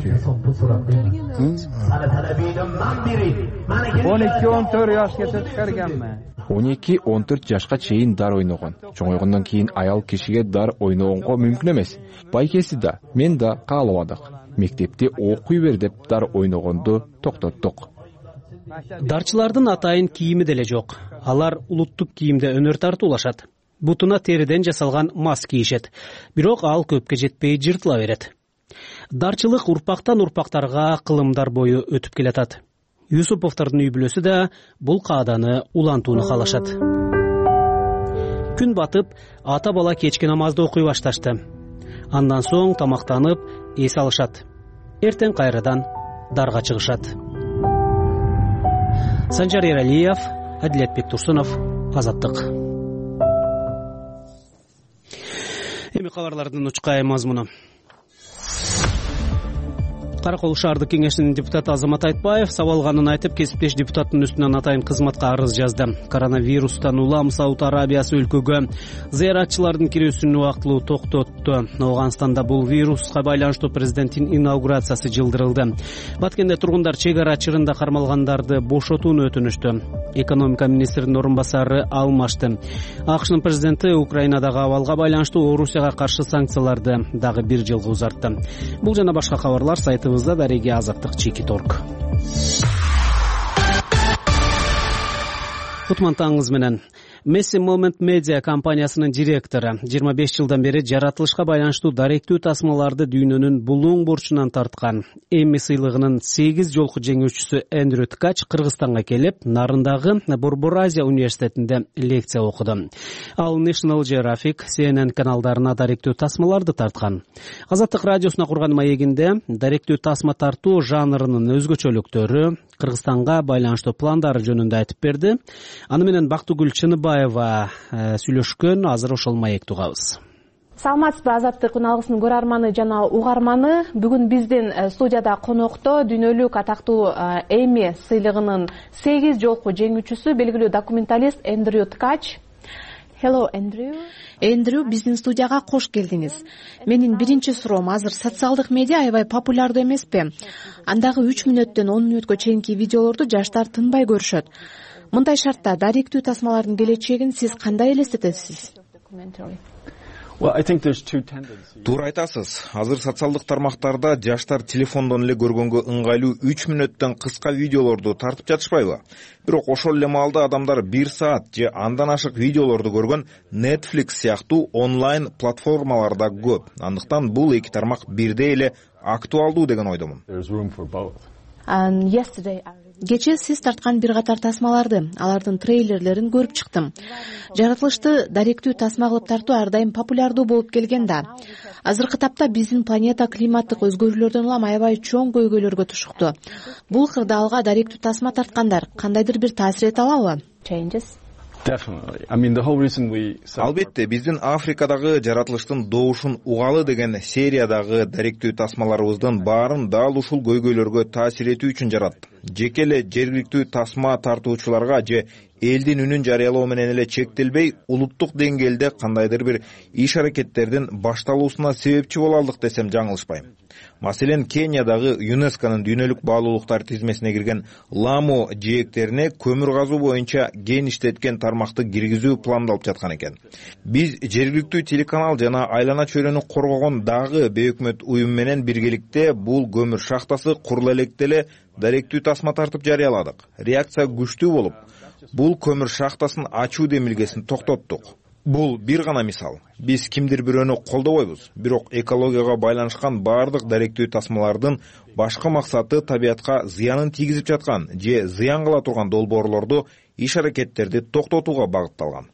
12-14 жашка чыкканмын. 12-14 жашка чейин дар ойногон. Чоңойгондон кийин аял кишиге дар ойногонго мүмкүн эмес. Байкеси да, мен да каалабадык. Мектепте окуй бер деп дар ойногонду токтоттук. Дарчылардын атайын кийими деле жок. Алар улуттук кийимде өнөр тартуулашат. Бутуна териден жасалган мас кийишет. Бирок ал көпкө жетпей жыртыла берет. Дарчылык урпактан урпактарга кылымдар бою өтүп келатат. Юсуповдордун үй бүлөсү да бул кааданы улантууну каалашат. Күн батып, ата бала кечки намазды окуй башташты. Андан соң тамактанып, эс алышат. Эртең кайрадан дарга чыгышат. Санжар Эралиев, Адилетбек Турсунов, Азаттык. Эми кабарлардын учкай мазмуну. Каракол шаардык кеңешинин депутаты Азамат Айтбаев сабалганын айтып, кесиптеш депутаттын үстүнөн атайын кызматка арыз жазды. Коронавирустан улам Сауд Арабиясы өлкөгө зыяратчылардын кирүүсүн убактылуу токтотту. Ооганстанда бул вируска байланыштуу президенттин инаугурациясы жылдырылды. Баткенде тургундар чек ара чырында кармалгандарды бошотууну өтүнүштү. Экономика министринин орун басары алмашты. АКШнын президенти Украинадагы абалга байланыштуу Орусияга каршы санкцияларды дагы 1 жылга узартты. Бул жана башка кабарлар сайтыбызда дареги азаттык.org. Кутман таңыңыз менен. Messi Moment Media компаниясынын директору 25 жылдан бери жаратылышка байланыштуу даректүү тасмаларды дүйнөнүн булуң бурчунан тарткан. Эмми сыйлыгынын 8 жолку жеңүүчүсү Эндрю Ткач Кыргызстанга келип, Нарындагы Борбор-Азия университетинде лекция окуду. Ал National Geographic, CNN каналдарына даректүү тасмаларды тарткан. Азаттык радиосуна курган маегинде даректүү тасма тартуу жанрынын өзгөчөлүктөрү, Кыргызстанга байланыштуу пландары жөнүндө айтып берди. Аны менен Бактыгүл Чыныбаева сүйлөшкөн, азыр ошол маекти угабыз. Саламатсызбы, Азаттык үналгысынын көрөрманы жана угарманы. Бүгүн биздин студияда конокто дүйнөлүк атактуу Эмми сыйлыгынын 8 жолку жеңүүчүсү, белгилүү документалист Эндрю Ткач. Hello, Эндрю, биздин студияга кош келдиңиз. Менин биринчи суроом, азыр социалдык медиа аябай популярдуу эмеспи? Андагы 3 мүнөттөн 10 мүнөткө чейинки видеолорду жаштар тынбай көрүшөт. Мындай шартта даректүү тасмалардын келечегин сиз кандай элестетесиз? Туура айтасыз. Азыр социалдык тармактарда жаштар телефондон эле көргөнгө ыңгайлуу 3 мүнөттөн кыска видеолорду тартып жатышпайбы? Бирок ошол эле маалда адамдар 1 саат же андан ашык видеолорду көргөн Netflix сыяктуу онлайн платформаларда көп. Андыктан бул эки тармак бирдей эле актуалдуу деген ойдомун. Кечээ сиз тарткан бир катар тасмаларды, алардын трейлерлерин көрүп чыктым. Жаратылышты даректүү тасма кылып тартуу ар дайым популярдуу болуп келген да. Азыркы тапта биздин планета климаттык өзгөрүүлөрдөн улам аябай чоң көйгөйлөргө тушукту. Бул кырда алга даректүү тасма тарткандар кандайдыр бир таасир эте алабы? Албетте, биздин Африкадагы жаратылыштын добушун угалы деген сериядагы даректүү тасмаларыбыздын баарын дал ушул көйгөйлөргө таасир этүү үчүн жараттым. Жеке эле жергиликтүү тасма тартуучуларга же элдин үнүн жарыялоо менен эле чектелбей, улуттук деңгээлде кандайдыр бир иш-аракеттердин башталуусуна себепчи боло алдык десем жаңылышпайм. Маселен, Кениядагы ЮНЕСКОнун дүйнөлүк баалуулуктар тизмесине кирген Ламо жээктерине көмүр казуу боюнча кен иштеткен тармакты киргизүү пландалып жаткан экен. Биз жергиликтүү телеканал жана айлана чөйрөнү коргогон дагы бейөкмөт уюм менен биргеликте бул көмүр шахтасы куруло электе эле даректүү тасма тартып жарыяладык. Реакция күчтүү болуп, бул көмүр шахтасын ачуу демилгесин токтоттук. Бул бир гана мисал. Биз кимдир бирөөнү колдобойбуз, бирок экологияга байланышкан баардык даректүү тасмалардын башкы максаты табиятка зыянын тийгизип жаткан же зыян кыла турган долбоорлорду, иш-аракеттерди токтотууга багытталган.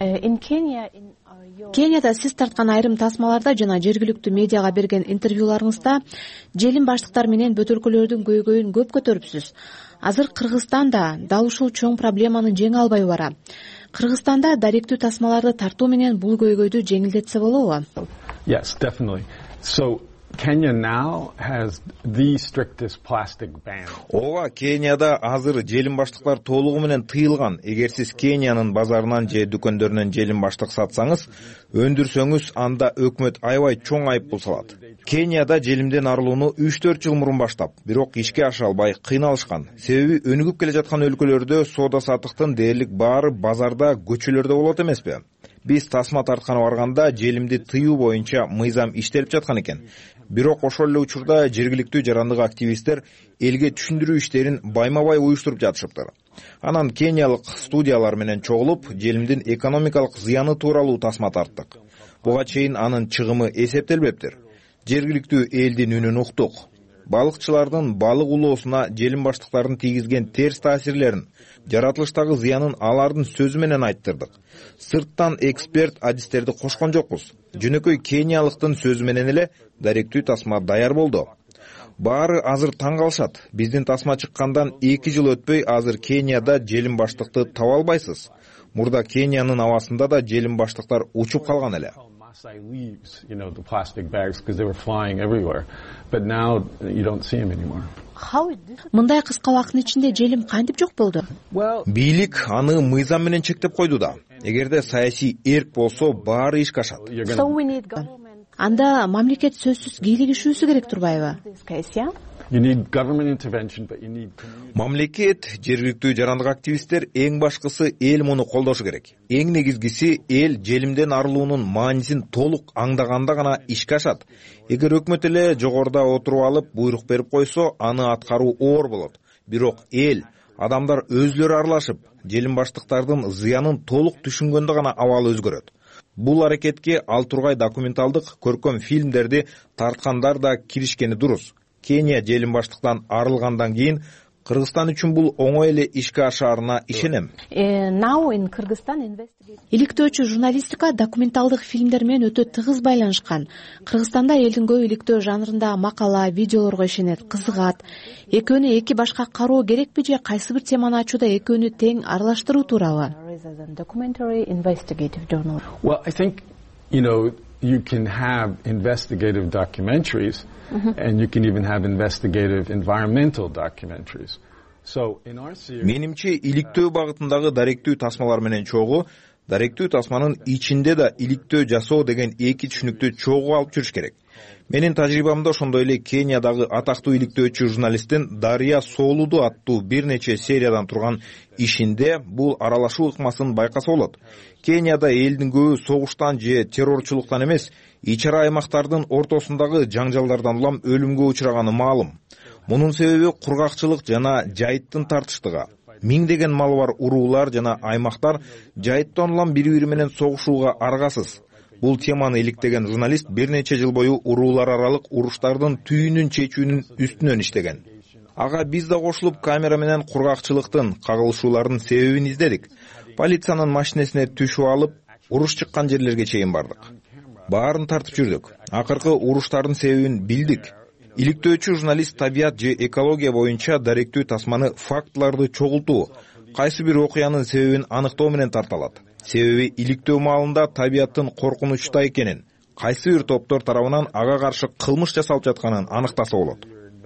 Кенияда сиз тарткан айрым тасмаларда жана жергиликтүү медиага берген интервьюларыңызда желим баштыктар менен бөтөлкөлөрдүн көйгөйүн көп көтөрүпсүз. Азыр Кыргызстан да дал ушул чоң проблеманы жеңе албай бара. Кыргызстанда даректүү тасмаларды тартуу менен бул көйгөйдү жеңилдетсе болобу? Yes, definitely. So Kenya now has the strictest plastic ban. Ооба, Кенияда азыр желим баштыктар толугу менен тыйылган. Эгер сиз Кениянын базарынан же дүкөндөрүнөн желим баштык сатсаңыз, өндүрсөңүз, анда өкмөт аябай чоң айыппул салат. Кенияда желимден арылууну 3-4 жыл мурун баштап, бирок ишке аша албай кыйналышкан. Себеби өнүгүп келе жаткан өлкөлөрдө соода саттыктын дээрлик баары базарда, көчөлөрдө болот эмеспи? Биз тасма тартканы барганда желимди тыюу боюнча мыйзам иштелип жаткан экен. Бирок ошол эле учурда жергиликтүү жарандык активисттер элге түшүндүрүү иштерин байма-бай уюштуруп жатышыптыр. Анан кениялык студиялар менен чогулуп, желимдин экономикалык зыяны тууралуу тасма тарттык. Буга чейин анын чыгымы эсептелбептир. Жергиликтүү элдин үнүн уктук. балыкчылардын балык улоосуна желим баштыктардын тийгизген терс таасирлерин, жаратылыштагы зыянын алардын сөзү менен айттырдык. Сырттан эксперт адистерди кошкон жокпуз. Жөнөкөй кениялыктын сөзү менен эле даректүү тасма даяр болду. Баары азыр таң калышат. Биздин тасма чыккандан 2 жыл өтпөй азыр Кенияда желим баштыкты таба албайсыз. Мурда Кениянын абасында да желим баштыктар учуп калган эле. The plastic bags because they were flying everywhere, but now you don't see them anymore. Мындай кыска убакыттын ичинде желим кантип жок болду? Бийлик аны мыйзам менен чектеп койду да. Эгерде саясий эрк болсо, баары ишке ашат. Анда мамлекет сөзсүз кийлигишүүсү керек турбайбы? Мамлекет, жергиликтүү жарандык активисттер эң башкысы эл муну колдошу керек. Эң негизгиси эл желимден арылуунун маанисин толук аңдаганда гана ишке ашат. Эгер өкмөт эле жогоруда отуруп алып буйрук берип койсо, аны аткаруу оор болот. Бирок эл, адамдар өзлөрү аралашып, желим баштыктардын зыянын толук түшүнгөндө гана абал өзгөрөт. Бул аракетке ал тургай документалдык көркөм фильмдерди тарткандар да киришкени дурус. Кения желим баштыктан арылгандан кийин Кыргызстан үчүн бул оңой эле ишке ашаарына ишенем. Иликтөөчү журналистика документалдык фильмдер менен өтө тыгыз байланышкан. Кыргызстанда элдин көбү иликтөө жанрындагы макала, видеолорго ишенет, кызыгат. Экөөнү эки башка кароо керекпи же кайсы бир теманы ачууда экөөнү тең аралаштыруу туурабы? Well, I think, you can have investigative documentaries, and you can even have investigative environmental documentaries. So in our series, менимче иликтөө багытындагы даректүү тасмалар менен чогуу, даректүү тасманын ичинде да иликтөө жасоо деген эки түшүнүктү чогуу алып жүрүш керек. Менин тажрыйбамда ошондой эле Кениядагы атактуу иликтөөчү журналисттин Дария Соолуду аттуу бир нече сериядан турган ишинде бул аралашуу ыкмасын байкаса болот. Кенияда элдин көбү согуштан же террорчулуктан эмес, ичара аймактардын ортосундагы жаңжалдардан улам өлүмгө учураганы маалым. Мунун себеби кургакчылык жана жайыттын тартыштыгы. Миңдеген малы бар уруулар жана аймактар жайыттан улам бири-бири менен согушууга аргасыз. Бул теманы иликтеген журналист бир нече жыл бою уруулар аралык уруштардын түйүнүн чечүүнүн үстүнөн иштеген. Ага биз да кошулуп камера менен кургакчылыктын, кагылышуулардын себебин издедик. Полициянын машинесине түшүп алып, уруш чыккан жерлерге чейин бардык. Баарын тартып жүрдүк. Акыркы уруштардын себебин билдик. Иликтөөчү журналист табият же экология боюнча даректүү тасманы фактыларды чогултуу, кайсы бир окуянын себебин аныктоо менен тарталат. Себеби иликтөө маалында табияттын коркунучта экенин, кайсы бир топтор тарабынан ага каршы кылмыш жасалып жатканын аныктаса болот.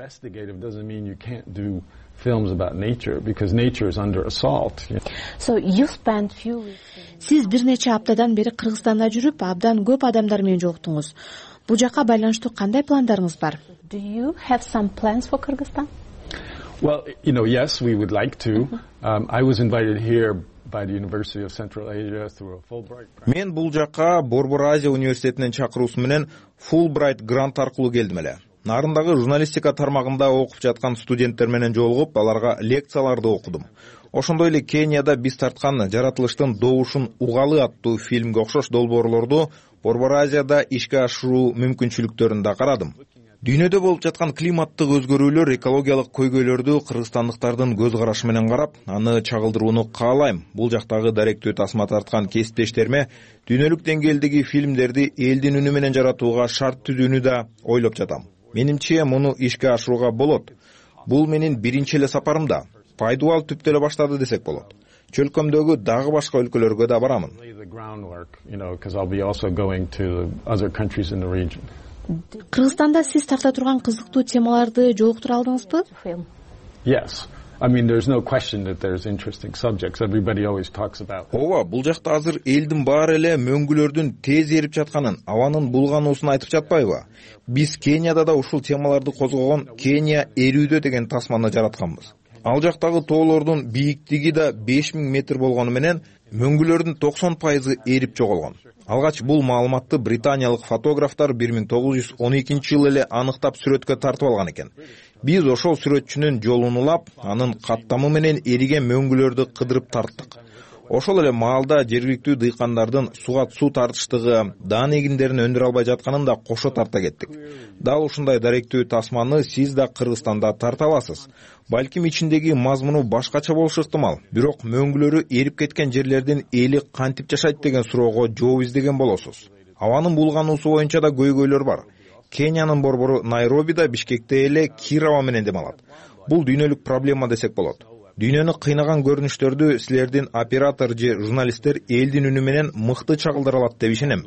Сиз бир нече аптадан бери Кыргызстанда жүрүп, абдан көп адамдар менен жолуктуңуз. Бул жака байланыштуу кандай пландарыңыз бар? Do you have some plans for Kyrgyzstan? Well, yes, we would like to. I was invited here by the University of Central Asia through a Fulbright. Мен бул жака Борбор Азия университетинин чакыруусу менен Fulbright грант аркылуу келдим эле. Нарындагы журналистика тармагында окуп жаткан студенттер менен жолугуп, аларга лекцияларды окудум. Ошондой эле Кенияда биз тарткан жаратылыштын добушун угалы аттуу фильмге окшош долбоорлорду Борбор Азияда ишке ашыруу мүмкүнчүлүктөрүн да карадым. Дүйнөдө болуп жаткан климаттык өзгөрүүлөр, экологиялык көйгөйлөрдү кыргызстандыктардын көз карашы менен карап, аны чагылдырууну каалайм. Бул жактагы даректүү тасма тарткан кесиптештериме дүйнөлүк деңгээлдеги фильмдерди элдин үнү менен жаратууга шарт түзүүнү да ойлоп жатам. Менимче муну ишке ашырууга болот. Бул менин биринчи эле сапарым да. Пайдубал түптө эле баштады десек болот. Чөлкөмдөгү дагы башка өлкөлөргө да барамын. Кыргызстанда сиз тарта турган кызыктуу темаларды жолуктура алдыңызбы? Yes. I mean, there's no question that there's interesting subjects. Everybody always talks about. Ооба, бул жакта азыр элдин баары эле мөңгүлөрдүн тез эрип жатканын, абанын булгануусун айтып жатпайбы? Биз Кенияда да ушул темаларды козгогон Кения эрүүдө деген тасманы жаратканбыз. Ал жактагы тоолордун бийиктиги да 5000 метр болгону менен мөңгүлөрдүн 90% эрип жоголгон. Алгач бул маалыматты британиялык фотографтар 1912 жылы эле аныктап сүрөткө тартып алган экен. Биз ошол сүрөтчүнүн жолун улап, анын каттамы менен эриген мөңгүлөрдү кыдырып тарттык. Ошол эле маалда жергиликтүү дыйкандардын суга суу тартыштыгы, даан эгиндерин өндүрө албай жатканын да кошо тарта кеттик. Дал ушундай даректүү тасманы сиз да Кыргызстанда тарта аласыз. Балким ичиндеги мазмуну башкача болушу ыктымал, бирок мөңгүлөрү эрип кеткен жерлердин эли кантип жашайт деген суроого жооп издеген болосуз. Абанын булгануусу боюнча да көйгөйлөр бар. Кениянын борбору Найробида, Бишкекте эле кир аба менен дем алат. Бул дүйнөлүк проблема десек болот. Дүйнөнү кыйнаган көрүнүштөрдү силердин оператор же журналисттер элдин үнү менен мыкты чагылдыра алат деп ишенем.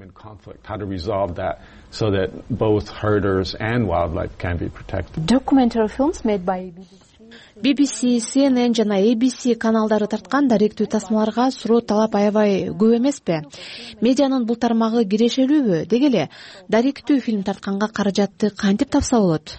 So that both herders and wildlife can be protected. Documentary films made by BBC, CNN жана ABC каналдары тарткан даректүү тасмаларга суроо талап аябай көп эмеспи? Медианын бул тармагы кирешелүүбү? Деги эле даректүү фильм тартканга каражатты кантип тапса болот?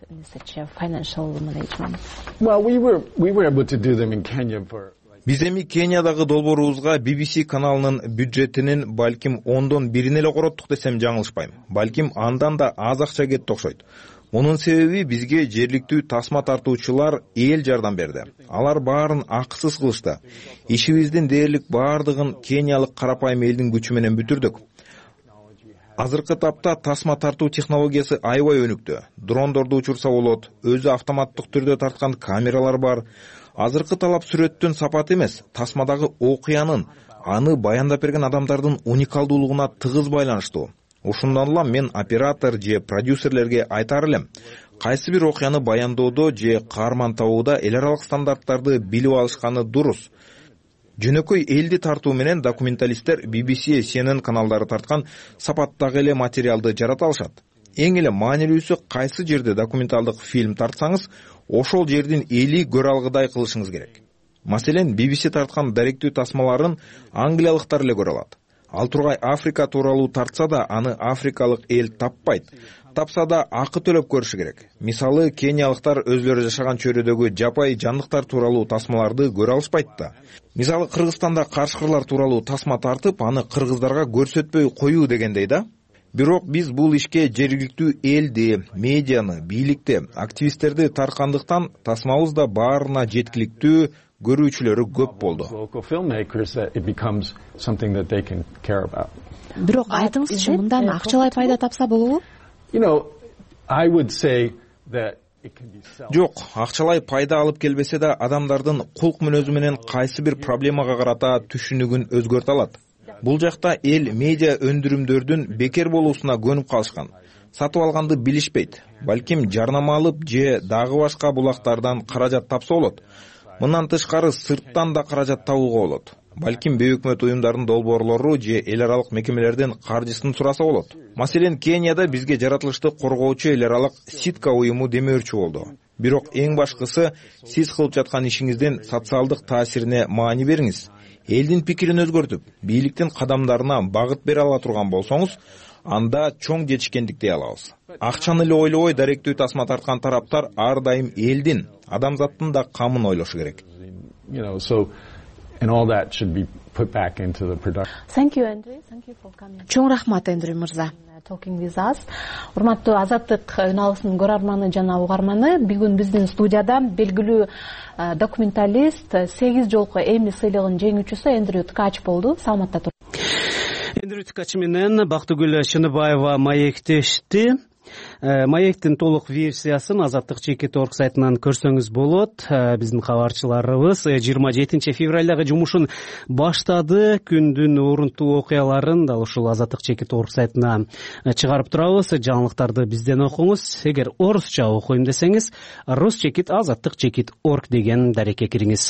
Well, we were able to do them in Kenya for Биз эми Кениядагы долбоорубузга BBC каналынын бюджетинин балким 1/10 эле короттук десем жаңылышпайм. Балким андан да аз акча кетти окшойт. Мунун себеби бизге жергиликтүү тасма тартуучулар эл жардам берди. Алар баарын акысыз кылышты. Ишибиздин дээрлик баардыгын кениялык карапайым элдин күчү менен бүтүрдүк. Азыркы тапта тасма тартуу технологиясы аябай өнүктү. Дрондорду учурса болот, өзү автоматтык түрдө тарткан камералар бар. Азыркы талап сүрөттүн сапаты эмес, тасмадагы окуянын, аны баяндап берген адамдардын уникалдуулугуна тыгыз байланыштуу. Ушундан улам мен оператор же продюсерлерге айтар элем, кайсы бир окуяны баяндоодо же каарман табууда эл аралык стандарттарды билип алышканы дурус. Жөнөкөй элди тартуу менен документалисттер BBC, CNN каналдары тарткан сапаттагы эле материалды жарата алышат. Эң эле маанилүүсү кайсы жерде документалдык фильм тартсаңыз, ошол жердин эли көрө алгыдай кылышыңыз керек. Маселен, BBC тарткан даректүү тасмаларын англиялыктар эле көрө алат. Ал тургай Африка тууралуу тартса да, аны африкалык эл таппайт. Тапса да акы төлөп көрүшү керек. Мисалы, кениялыктар өзлөрү жашаган чөйрөдөгү жапай жандыктар тууралуу тасмаларды көрө алышпайт да. Мисалы, Кыргызстанда кашкырлар тууралуу тасма тартып, аны кыргыздарга көрсөтпөй коюу дегендей да. Бирок биз бул ишке жергиликтүү элди, медианы, бийликти, активисттерди тарткандыктан тасмабыз да баарына жеткиликтүү, көрүүчүлөрү көп болду. Бирок айтыңызчы, мындан акчалай пайда тапса болобу? Жок, акчалай пайда алып келбесе да, адамдардын кулк мүнөзү менен кайсы бир проблемага карата түшүнүгүн өзгөртө алат. Бул жакта эл медиа өндүрүмдөрдүн бекер болуусуна көнүп калышкан. Сатып алганды билишпейт. Балким жарнама алып же дагы башка булактардан каражат тапса болот. Мындан тышкары сырттан да каражат табууга болот. Балким бейөкмөт уюмдардын долбоорлору же эл аралык мекемелердин каржысын сураса болот. Маселен, Кенияда бизге жаратылышты коргоочу эл аралык Ситка уюму демөөрчү болду. Бирок эң башкысы, сиз кылып жаткан ишиңиздин социалдык таасирине маани бериңиз. Элдин пикирин өзгөртүп, бийликтин кадамдарына багыт бере ала турган болсоңуз, анда чоң жетишкендик дей алабыз. Акчаны эле ойлобой даректүү тасма тарткан тараптар ар дайым элдин, адамзаттын да камын ойлошу керек. Чоң рахмат, Эндрю мырза. Урматтуу Азаттык үн алгысынын көрөрманы жана угарманы, бүгүн биздин студияда белгилүү документалист 8 жолку Эми сыйлыгынын жеңүүчүсү Эндрю Ткач болду. Саламатта тур. Эндрю Ткач менен Бактыгүл Шыныбаева маектешти. Маектин толук версиясын Азаттык Чекит.org сайтынан көрсөңүз болот. Биздин кабарчыларыбыз 27 февралдагы жумушун баштады. Күндүн орунтуу окуяларын дал ушул Азаттык Чекит.org сайтына чыгарып турабыз. Жаңылыктарды бизден окуңуз. Эгер орусча окуйм десеңиз, ruschekit.azattikchekit.org деген дарекке кириңиз.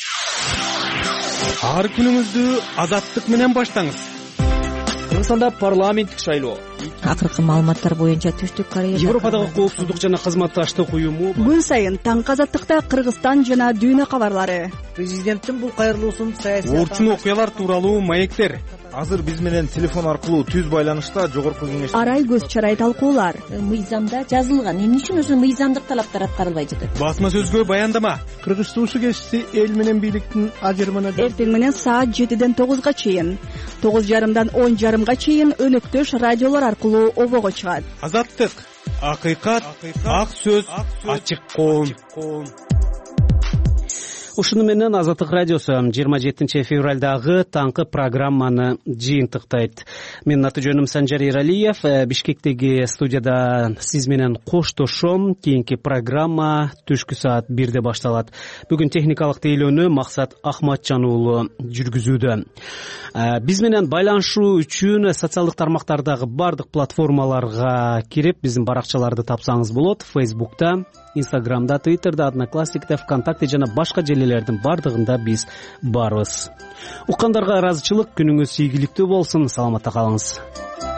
Ар күнүңүздү Азаттык менен баштаңыз. Кыргызстанда парламенттик шайлоо. Акыркы маалыматтар боюнча Түштүк Корея Европадагы коопсуздук жана кызматташтык уюму күн сайын таңкы Азаттыкта Кыргызстан жана дүйнө кабарлары. Президенттин бул кайрылуусун саясий орчун окуялар тууралуу маектер. Азыр биз менен телефон аркылуу түз байланышта жогорку кеңеш арай көз чарай талкуулар. Мыйзамда жазылган, эмне үчүн өзү мыйзамдык талаптар аткарылбай жатат? Басма сөзгө баяндама. Кыргыз суусу кесиси эл менен бийликтин ажырымына эртең менен саат 7-ден 9-га чейин, 9:30-дан 10:30-га чейин өнөктөш радиолор аркылуу обого чыгат. Азаттык, акыйкат, ак сөз, ачык коом. ушуну менен Азаттык радиосу 27 февралдагы таңкы программаны жыйынтыктайт. Менин аты жөнүм Санжар Эралиев. Бишкектеги студияда сиз менен коштошом. Кийинки программа түшкү саат 1-де башталат. Бүгүн техникалык тейлөөнү Максат Ахматжан уулу жүргүзүүдө. Биз менен байланышуу үчүн социалдык тармактардагы бардык платформаларга кирип, биздин баракчаларды тапсаңыз болот. Facebook'та, Instagram'da, Twitter'da, Одноклассникте, ВКонтакте жана башка желелердин бардыгында биз барбыз. Уккандарга ыраазычылык, күнүңүз ийгиликтүү болсун. Саламатта калыңыз.